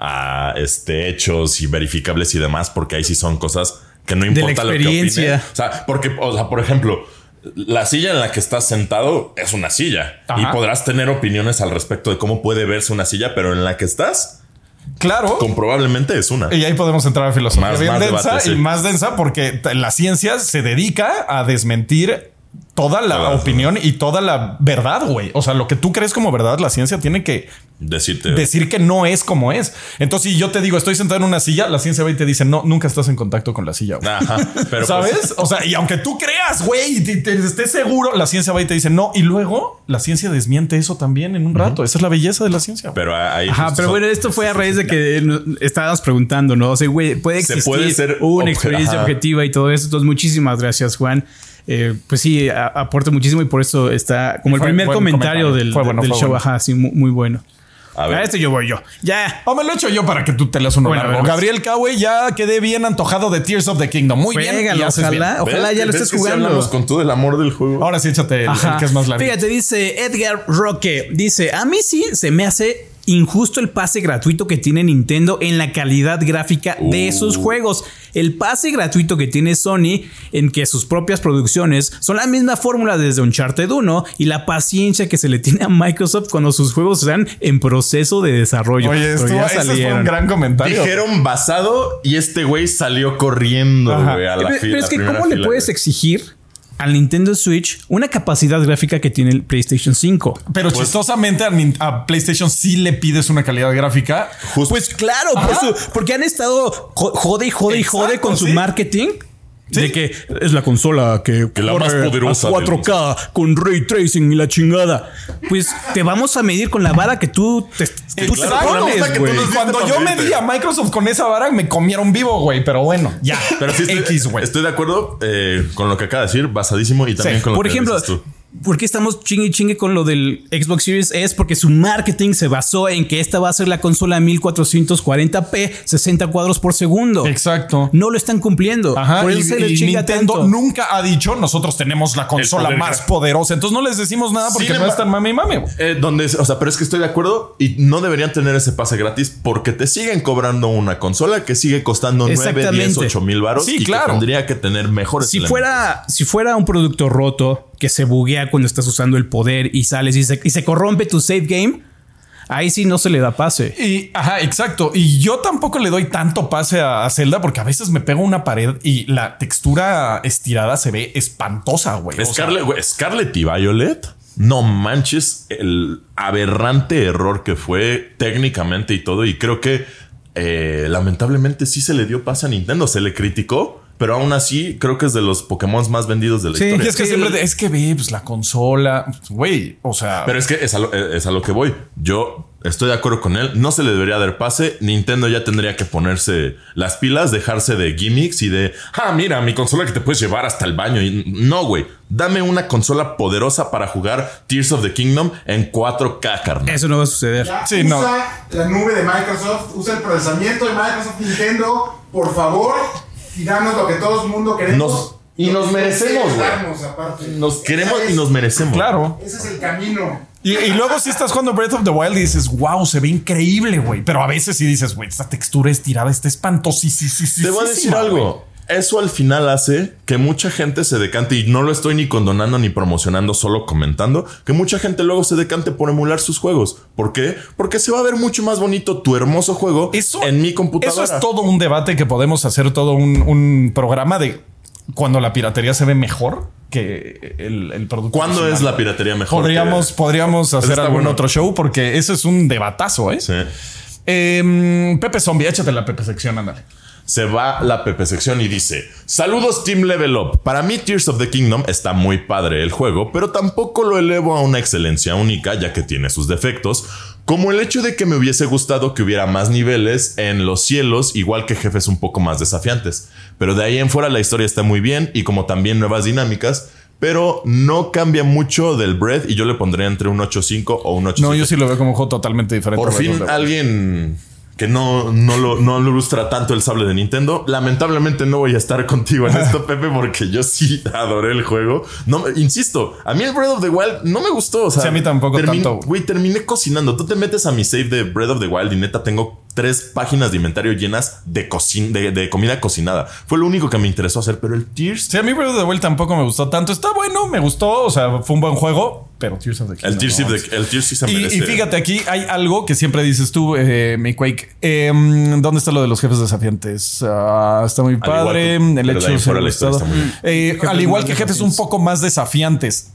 Speaker 3: a este, hechos y verificables y demás, porque ahí sí son cosas que no
Speaker 2: la
Speaker 3: importa lo que
Speaker 2: experiencia.
Speaker 3: opinen. O sea, porque, o sea, por ejemplo, la silla en la que estás sentado es una silla.
Speaker 1: Ajá.
Speaker 3: Y podrás tener opiniones al respecto de cómo puede verse una silla, pero en la que estás,
Speaker 1: Claro.
Speaker 3: comprobablemente es una.
Speaker 1: Y ahí podemos entrar a filosofía
Speaker 3: Más-
Speaker 1: bien
Speaker 3: más
Speaker 1: densa
Speaker 3: debate, sí.
Speaker 1: y más densa porque t- la ciencia se dedica a desmentir toda la
Speaker 3: Todas,
Speaker 1: opinión y toda la verdad, güey. O sea, lo que tú crees como verdad, la ciencia tiene que
Speaker 3: Decirte.
Speaker 1: decir que no es como es. Entonces, si yo te digo, estoy sentado en una silla, la ciencia va y te dice, no, nunca estás en contacto con la silla, güey.
Speaker 3: Ajá, pero
Speaker 1: ¿Sabes?
Speaker 3: pues,
Speaker 1: o sea, y aunque tú creas, güey, y te, te estés seguro, la ciencia va y te dice no. Y luego la ciencia desmiente eso también en un rato. Esa es la belleza de la ciencia.
Speaker 3: pero ahí.
Speaker 2: Ajá, pero bueno, esto fue a raíz de que nos estábamos preguntando, ¿no? O sea, güey, puede
Speaker 3: Se
Speaker 2: existir
Speaker 3: puede ser
Speaker 2: una
Speaker 3: obje-
Speaker 2: experiencia
Speaker 3: ajá.
Speaker 2: objetiva y todo eso. Entonces, muchísimas gracias, Juan. Eh, pues sí, a- aporta muchísimo y por eso está como el
Speaker 1: Fue
Speaker 2: primer
Speaker 1: buen
Speaker 2: comentario,
Speaker 1: comentario.
Speaker 2: del,
Speaker 1: Fue bueno,
Speaker 2: del
Speaker 1: fue
Speaker 2: show.
Speaker 1: bueno.
Speaker 2: Ajá, sí, muy, muy bueno.
Speaker 3: A ver.
Speaker 2: A este yo voy yo. Ya.
Speaker 1: O me lo echo yo para que tú te leas uno
Speaker 2: Bueno,
Speaker 1: largo.
Speaker 2: a ver,
Speaker 1: Gabriel Cowey, ya quedé bien antojado de Tears of the Kingdom. Muy bien.
Speaker 2: Juégalo,
Speaker 1: y haces
Speaker 2: ojalá,
Speaker 1: bien.
Speaker 2: ojalá
Speaker 3: ¿Ves?
Speaker 2: ya lo
Speaker 3: ¿Ves
Speaker 2: estés
Speaker 3: que sí
Speaker 2: jugando.
Speaker 3: hablamos con todo el amor del juego.
Speaker 1: Ahora sí, échate el,
Speaker 2: Ajá.
Speaker 1: el que es más largo.
Speaker 2: Fíjate, dice Edgar Roque. Dice, a mí sí se me hace injusto el pase gratuito que tiene Nintendo en la calidad gráfica de sus juegos. El pase gratuito que tiene Sony en que sus propias producciones son la misma fórmula desde Uncharted uno y la paciencia que se le tiene a Microsoft cuando sus juegos están en proceso de desarrollo.
Speaker 1: Oye,
Speaker 2: Pero
Speaker 1: esto,
Speaker 2: ya
Speaker 1: ese fue
Speaker 2: salieron.
Speaker 1: un gran comentario.
Speaker 3: Dijeron basado y este güey salió corriendo,
Speaker 1: Ajá.
Speaker 3: güey, a la
Speaker 2: Pero,
Speaker 3: fila.
Speaker 2: pero es que,
Speaker 3: primera
Speaker 2: ¿cómo le
Speaker 3: fila,
Speaker 2: puedes
Speaker 3: güey.
Speaker 2: exigir al Nintendo Switch una capacidad gráfica que tiene el PlayStation cinco?
Speaker 1: Pero
Speaker 3: Pues-
Speaker 1: chistosamente a, Nin- a PlayStation sí le pides una calidad gráfica.
Speaker 3: Justo.
Speaker 2: Pues claro, por
Speaker 1: Ajá.
Speaker 2: su- porque han estado jo- jode y jode y jode
Speaker 1: Exacto,
Speaker 2: con su
Speaker 1: sí.
Speaker 2: marketing.
Speaker 1: Sí.
Speaker 2: De que es la consola que,
Speaker 3: Que la
Speaker 2: corre
Speaker 3: más poderosa
Speaker 2: a cuatro K con ray tracing y la chingada. Pues te vamos a medir con la vara que tú te, tú te
Speaker 3: claro, la
Speaker 2: pones,
Speaker 3: nota que tú
Speaker 2: güey.
Speaker 3: nos diste
Speaker 1: Cuando
Speaker 3: para
Speaker 1: yo
Speaker 3: medirte.
Speaker 1: medí a Microsoft con esa vara, me comieron vivo, güey. Pero bueno, ya.
Speaker 3: Pero sí estoy,
Speaker 1: X, güey.
Speaker 3: estoy de acuerdo eh, con lo que acaba de decir, basadísimo y también
Speaker 1: Sí.
Speaker 3: con lo
Speaker 2: Por
Speaker 3: que
Speaker 2: ejemplo,
Speaker 3: dices tú.
Speaker 2: ¿por qué estamos chingue y chingue con lo del Xbox Series? Es porque su marketing se basó en que esta va a ser la consola mil cuatrocientos cuarenta p, sesenta cuadros por segundo.
Speaker 1: Exacto.
Speaker 2: No lo están cumpliendo.
Speaker 1: Ajá,
Speaker 2: Por
Speaker 1: y,
Speaker 2: eso se les
Speaker 1: y
Speaker 2: chinga
Speaker 1: Nintendo
Speaker 2: tanto.
Speaker 1: nunca ha dicho nosotros tenemos la consola
Speaker 3: poder
Speaker 1: más
Speaker 3: gráfico.
Speaker 1: poderosa. Entonces no les decimos nada porque
Speaker 3: Sin
Speaker 1: no es tan
Speaker 3: embargo-
Speaker 1: mame y mame. güey.
Speaker 3: Eh, donde, o sea, pero es que estoy de acuerdo y no deberían tener ese pase gratis porque te siguen cobrando una consola que sigue costando nueve, diez,
Speaker 2: Exactamente.
Speaker 3: ocho mil baros
Speaker 1: Sí,
Speaker 3: y
Speaker 1: claro.
Speaker 3: que tendría que tener mejores
Speaker 2: Si
Speaker 3: elementos.
Speaker 2: fuera, si fuera un producto roto que se buguea cuando estás usando el poder y sales y se, y se corrompe tu save game, ahí sí no se le da pase.
Speaker 1: Y, ajá, exacto. Y yo tampoco le doy tanto pase a, a Zelda porque a veces me pego una pared y la textura estirada se ve espantosa, güey. O sea,
Speaker 3: Scarlet, güey, Scarlet y Violet, no manches el aberrante error que fue técnicamente y todo. Y creo que eh, lamentablemente sí se le dio pase a Nintendo, se le criticó, pero aún así creo que es de los Pokémon más vendidos de la
Speaker 2: Sí,
Speaker 3: historia.
Speaker 1: y es que
Speaker 2: Sí,
Speaker 1: siempre
Speaker 2: el-
Speaker 1: te- es que ve, pues la consola, güey. O sea,
Speaker 3: Pero es que es a, lo, es a lo que voy. Yo estoy de acuerdo con él. No se le debería dar pase. Nintendo ya tendría que ponerse las pilas, dejarse de gimmicks y de, ah, mira, mi consola que te puedes llevar hasta el baño. Y no, güey. Dame una consola poderosa para jugar Tears of the Kingdom en cuatro K, carnal.
Speaker 2: Eso no va a suceder.
Speaker 4: Ya,
Speaker 1: Sí,
Speaker 4: usa
Speaker 1: no.
Speaker 4: la nube de Microsoft, usa el procesamiento de Microsoft, Nintendo, por favor, y danos lo que todo el mundo queremos.
Speaker 3: Nos- y nos
Speaker 4: Lo que
Speaker 3: merecemos,
Speaker 4: quieres
Speaker 3: güey.
Speaker 4: darnos, aparte.
Speaker 3: Nos queremos
Speaker 4: Ese
Speaker 3: y
Speaker 4: es-
Speaker 3: nos merecemos.
Speaker 1: claro.
Speaker 4: Ese es el camino.
Speaker 1: Y, y luego si estás jugando Breath of the Wild y dices, wow, se ve increíble, güey. Pero a veces sí dices, güey, esta textura estirada está espantosísima.
Speaker 3: Te voy a decir algo. Eso al final hace que mucha gente se decante, y no lo estoy ni condonando ni promocionando, solo comentando, que mucha gente luego se decante por emular sus juegos. ¿Por qué? Porque se va a ver mucho más bonito tu hermoso juego
Speaker 1: Eso,
Speaker 3: en mi computadora.
Speaker 1: Eso es todo un debate que podemos hacer, todo un, un programa de cuando la piratería se ve mejor que el, el producto.
Speaker 3: ¿Cuándo
Speaker 1: original.
Speaker 3: es la piratería mejor?
Speaker 1: Podríamos,
Speaker 3: que-
Speaker 1: podríamos hacer
Speaker 3: está
Speaker 1: algún
Speaker 3: bueno.
Speaker 1: otro show porque eso es un debatazo, ¿eh?
Speaker 3: Sí.
Speaker 1: Em, Pepe Zombie, échate la Pepe sección, ándale.
Speaker 3: Se va la Pepe sección y dice: saludos Team Level Up. Para mí Tears of the Kingdom está muy padre el juego, pero tampoco lo elevo a una excelencia única ya que tiene sus defectos, como el hecho de que me hubiese gustado que hubiera más niveles en los cielos, igual que jefes un poco más desafiantes. Pero de ahí en fuera la historia está muy bien y como también nuevas dinámicas, pero no cambia mucho del Breath y yo le pondría entre un ocho punto cinco o un ocho punto
Speaker 1: No,
Speaker 3: siete.
Speaker 1: yo sí lo veo como un juego totalmente diferente.
Speaker 3: Por
Speaker 1: a
Speaker 3: fin
Speaker 1: Breath of the Wild.
Speaker 3: alguien que no, no, lo, no lo ilustra tanto el sable de Nintendo. Lamentablemente no voy a estar contigo en esto, Pepe, porque yo sí adoré el juego. No, insisto, a mí el Breath of the Wild no me gustó. O sea,
Speaker 1: Sí, a mí tampoco tanto.
Speaker 3: Güey, terminé cocinando. Tú te metes a mi save de Breath of the Wild y neta tengo tres páginas de inventario llenas de, cocin de, de comida cocinada. Fue lo único que me interesó hacer, pero el Tears...
Speaker 1: Sí, a mí Breath of the Wild tampoco me gustó tanto. Está bueno, me gustó, o sea, fue un buen juego, pero Tears of the Kingdom...
Speaker 3: El Tears,
Speaker 1: no,
Speaker 3: de, el Tears sí se
Speaker 1: y,
Speaker 3: merece.
Speaker 1: y fíjate, aquí hay algo que siempre dices tú, eh, mi Quake. Eh, ¿Dónde está lo de los jefes desafiantes? Uh, está muy padre.
Speaker 3: Al igual que,
Speaker 1: el hecho
Speaker 3: fuera la historia está muy bien.
Speaker 1: Eh, al igual que jefes un poco más desafiantes.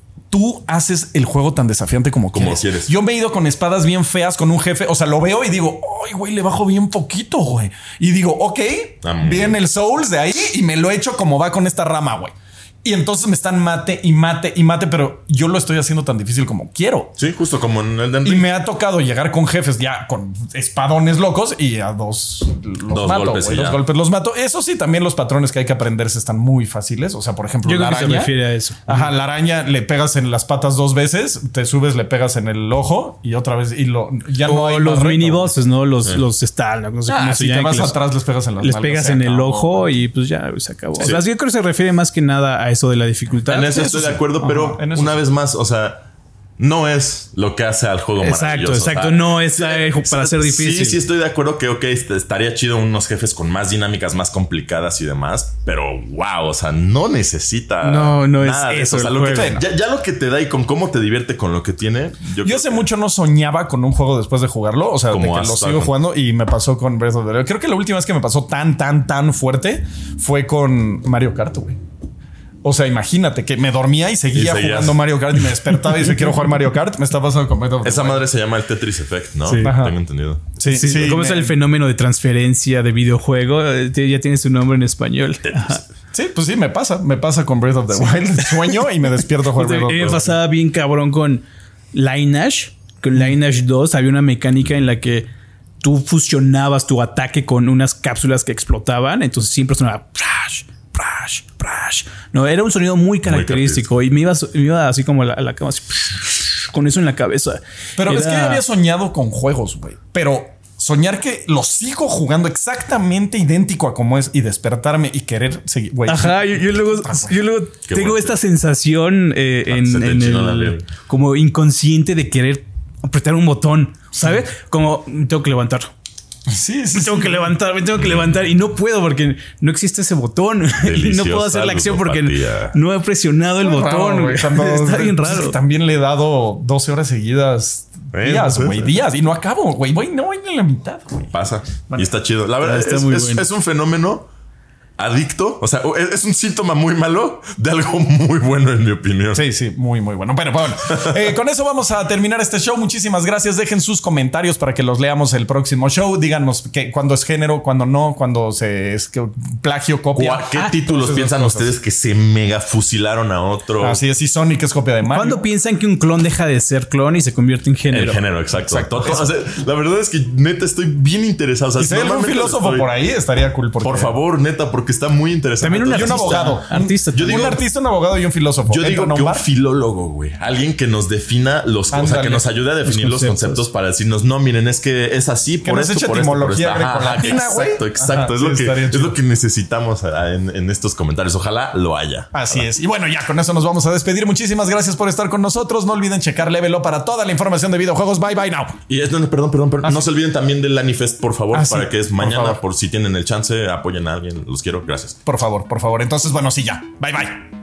Speaker 1: Tú haces el juego tan desafiante como,
Speaker 3: como
Speaker 1: quieres.
Speaker 3: quieres.
Speaker 1: Yo me he ido con espadas bien feas con un jefe. O sea, lo veo y digo, ay, güey, le bajo bien poquito, güey. Y digo, ok,
Speaker 3: Ah,
Speaker 1: viene el Souls de ahí y me lo echo como va con esta rama, güey. Y entonces me están mate y mate y mate, pero yo lo estoy haciendo tan difícil como quiero.
Speaker 3: Sí, justo como en el
Speaker 1: Y me ha tocado llegar con jefes ya con espadones locos y a dos los
Speaker 3: Dos
Speaker 1: mato,
Speaker 3: golpes
Speaker 1: güey,
Speaker 3: y
Speaker 1: dos
Speaker 3: ya.
Speaker 1: golpes los mato. Eso sí, también los patrones que hay que aprenderse están muy fáciles. O sea, por ejemplo,
Speaker 2: Yo
Speaker 1: la
Speaker 2: creo que se
Speaker 1: araña.
Speaker 2: refiere a eso.
Speaker 1: Ajá, la araña le pegas en las patas dos veces, te subes, le pegas en el ojo y otra vez y lo ya no
Speaker 2: O
Speaker 1: hay
Speaker 2: los
Speaker 1: más reto.
Speaker 2: mini bosses, ¿no? Los, los Stalagmites, no sé
Speaker 1: Ah,
Speaker 2: cómo se
Speaker 1: si te
Speaker 2: llaman,
Speaker 1: vas
Speaker 2: que les-
Speaker 1: atrás les pegas en las
Speaker 2: les
Speaker 1: nalgas,
Speaker 2: pegas
Speaker 1: se
Speaker 2: en el
Speaker 1: acabó,
Speaker 2: ojo
Speaker 1: güey.
Speaker 2: y pues ya se acabó.
Speaker 3: Sí.
Speaker 2: O sea, yo creo que se refiere más que nada a eso de la dificultad.
Speaker 3: En eso
Speaker 1: eso
Speaker 3: estoy
Speaker 1: sí.
Speaker 3: de acuerdo, pero
Speaker 1: Ajá, en eso
Speaker 3: una
Speaker 1: sí.
Speaker 3: vez más, o sea, no es lo que hace al juego
Speaker 2: Exacto,
Speaker 3: maravilloso.
Speaker 2: exacto.
Speaker 3: O sea,
Speaker 2: No es eh, para ser difícil.
Speaker 3: Sí, sí, estoy de acuerdo que, ok, est- estaría chido unos jefes con más dinámicas, más complicadas y demás, pero wow, o sea, no necesita.
Speaker 2: No, no es
Speaker 3: nada de
Speaker 2: eso
Speaker 3: O sea,
Speaker 2: el
Speaker 3: lo que
Speaker 2: juego.
Speaker 3: te- ya, ya lo que te da y con cómo te divierte con lo que tiene. Yo,
Speaker 1: Yo
Speaker 3: creo
Speaker 1: hace
Speaker 3: que-
Speaker 1: mucho no soñaba con un juego después de jugarlo. O sea, de
Speaker 3: Como
Speaker 1: que lo
Speaker 3: hasta
Speaker 1: sigo
Speaker 3: con-
Speaker 1: jugando y me pasó con Breath of the Wild. Creo que la última vez que me pasó tan, tan, tan fuerte fue con Mario Kart, güey. O sea, imagínate que me dormía y seguía
Speaker 3: Y seguías.
Speaker 1: jugando Mario Kart y me despertaba y dice quiero jugar Mario Kart. Me está pasando con Breath of the
Speaker 3: Esa
Speaker 1: Wild.
Speaker 3: madre se llama el Tetris Effect, ¿no?
Speaker 1: Sí. Ajá.
Speaker 3: Tengo entendido.
Speaker 1: Sí,
Speaker 2: Sí,
Speaker 1: sí,
Speaker 2: ¿Cómo
Speaker 1: me-
Speaker 2: es el fenómeno de transferencia de videojuego? Eh, Ya tiene su nombre en español. Ajá.
Speaker 1: Sí, pues sí, me pasa. Me pasa con Breath of the Wild. Sueño y me despierto a jugar Breath
Speaker 2: A
Speaker 1: of
Speaker 2: mí
Speaker 1: the
Speaker 2: me
Speaker 1: Wild.
Speaker 2: pasaba bien cabrón con Lineage. Con Lineage dos había una mecánica en la que tú fusionabas tu ataque con unas cápsulas que explotaban. Entonces siempre sonaba flash, flash, flash. No, era un sonido muy característico y me iba, me iba así como a la, a la cama, así, con eso en la cabeza.
Speaker 1: Pero es que
Speaker 2: Era-
Speaker 1: había soñado con juegos, güey. Pero soñar que lo sigo jugando exactamente idéntico a como es y despertarme y querer seguir, güey.
Speaker 2: Ajá, yo, yo luego, yo luego
Speaker 3: Qué
Speaker 2: tengo
Speaker 3: bueno.
Speaker 2: esta sensación eh,
Speaker 3: Ah,
Speaker 2: en,
Speaker 3: se te
Speaker 2: en
Speaker 3: enchinó la
Speaker 2: el
Speaker 3: piel.
Speaker 2: como inconsciente de querer apretar un botón, ¿sabes? Como me tengo que levantar.
Speaker 1: Sí, sí,
Speaker 2: Me tengo
Speaker 1: sí.
Speaker 2: que levantar, me tengo que levantar y no puedo porque no existe ese botón y no puedo hacer la acción porque
Speaker 3: ludopatía.
Speaker 2: no he presionado el
Speaker 1: Muy
Speaker 2: botón.
Speaker 1: raro, güey. Cuando-
Speaker 2: Está bien
Speaker 1: pues,
Speaker 2: raro.
Speaker 1: También le he dado doce horas seguidas.
Speaker 3: Bueno,
Speaker 1: días,
Speaker 3: pues,
Speaker 1: güey.
Speaker 3: eso.
Speaker 1: Días. Y no acabo, güey. Voy, no voy ni en la mitad, güey.
Speaker 3: Pasa. Y está chido. La verdad
Speaker 2: Está
Speaker 3: es,
Speaker 2: muy
Speaker 3: es-
Speaker 2: bueno.
Speaker 3: es un fenómeno adicto. O sea, es, es un síntoma muy malo de algo muy bueno, en mi opinión.
Speaker 1: Sí, sí, muy, muy bueno. Pero bueno, eh, con eso vamos a terminar este show. Muchísimas gracias. Dejen sus comentarios para que los leamos el próximo show. Díganos que cuándo es género, cuándo no, cuándo se es que plagio, copia.
Speaker 3: ¿Cuá- ¿Qué
Speaker 1: Ah,
Speaker 3: títulos
Speaker 1: todas esas
Speaker 3: piensan
Speaker 1: cosas.
Speaker 3: ustedes que se mega fusilaron a otro?
Speaker 1: Así es. Y Sonic es copia de Mario.
Speaker 2: ¿Cuándo piensan que un clon deja de ser clon y se convierte en género?
Speaker 3: El género, exacto.
Speaker 1: Exacto.
Speaker 3: Todo- o sea, la verdad es que neta estoy bien interesado. O sea,
Speaker 1: Y si hay algún
Speaker 3: normalmente
Speaker 1: filósofo
Speaker 3: estoy-
Speaker 1: por ahí, estaría cool. Porque
Speaker 3: Por favor, neta, porque está muy interesante.
Speaker 2: También un
Speaker 1: Y un
Speaker 2: artista.
Speaker 1: abogado.
Speaker 2: Artista.
Speaker 3: Yo digo-
Speaker 1: un artista, un abogado y un filósofo.
Speaker 3: Yo digo
Speaker 1: Entran a
Speaker 3: que
Speaker 1: un
Speaker 3: un
Speaker 1: bar.
Speaker 3: filólogo, güey. Alguien que nos defina los... O sea,
Speaker 1: Ándale.
Speaker 3: que nos ayude a definir los conceptos.
Speaker 2: conceptos.
Speaker 3: para decirnos, no, miren, es que es así
Speaker 1: Que
Speaker 3: por
Speaker 1: nos
Speaker 3: esto,
Speaker 1: eche
Speaker 3: por esto, por
Speaker 1: etimología
Speaker 3: esto. Ajá,
Speaker 1: grecolatina, güey.
Speaker 3: exacto, exacto.
Speaker 1: Ajá,
Speaker 3: es,
Speaker 1: sí,
Speaker 3: lo que,
Speaker 1: estaría
Speaker 3: es
Speaker 1: chido.
Speaker 3: lo que necesitamos ah, en, en estos comentarios. Ojalá lo haya.
Speaker 1: Así es. Y bueno, ya con eso nos vamos a despedir. Muchísimas gracias por estar con nosotros. No olviden checar Level Up para toda la información de videojuegos. Bye bye now.
Speaker 3: Y es, no, no, perdón, perdón, perdón. no se olviden también del Anifest, por favor,
Speaker 1: Ah, sí,
Speaker 3: para que es
Speaker 1: por
Speaker 3: mañana,
Speaker 1: favor.
Speaker 3: por si tienen el chance, apoyen a alguien. Los quiero. Gracias.
Speaker 1: Por favor, por favor. Entonces, bueno, sí, ya. Bye bye.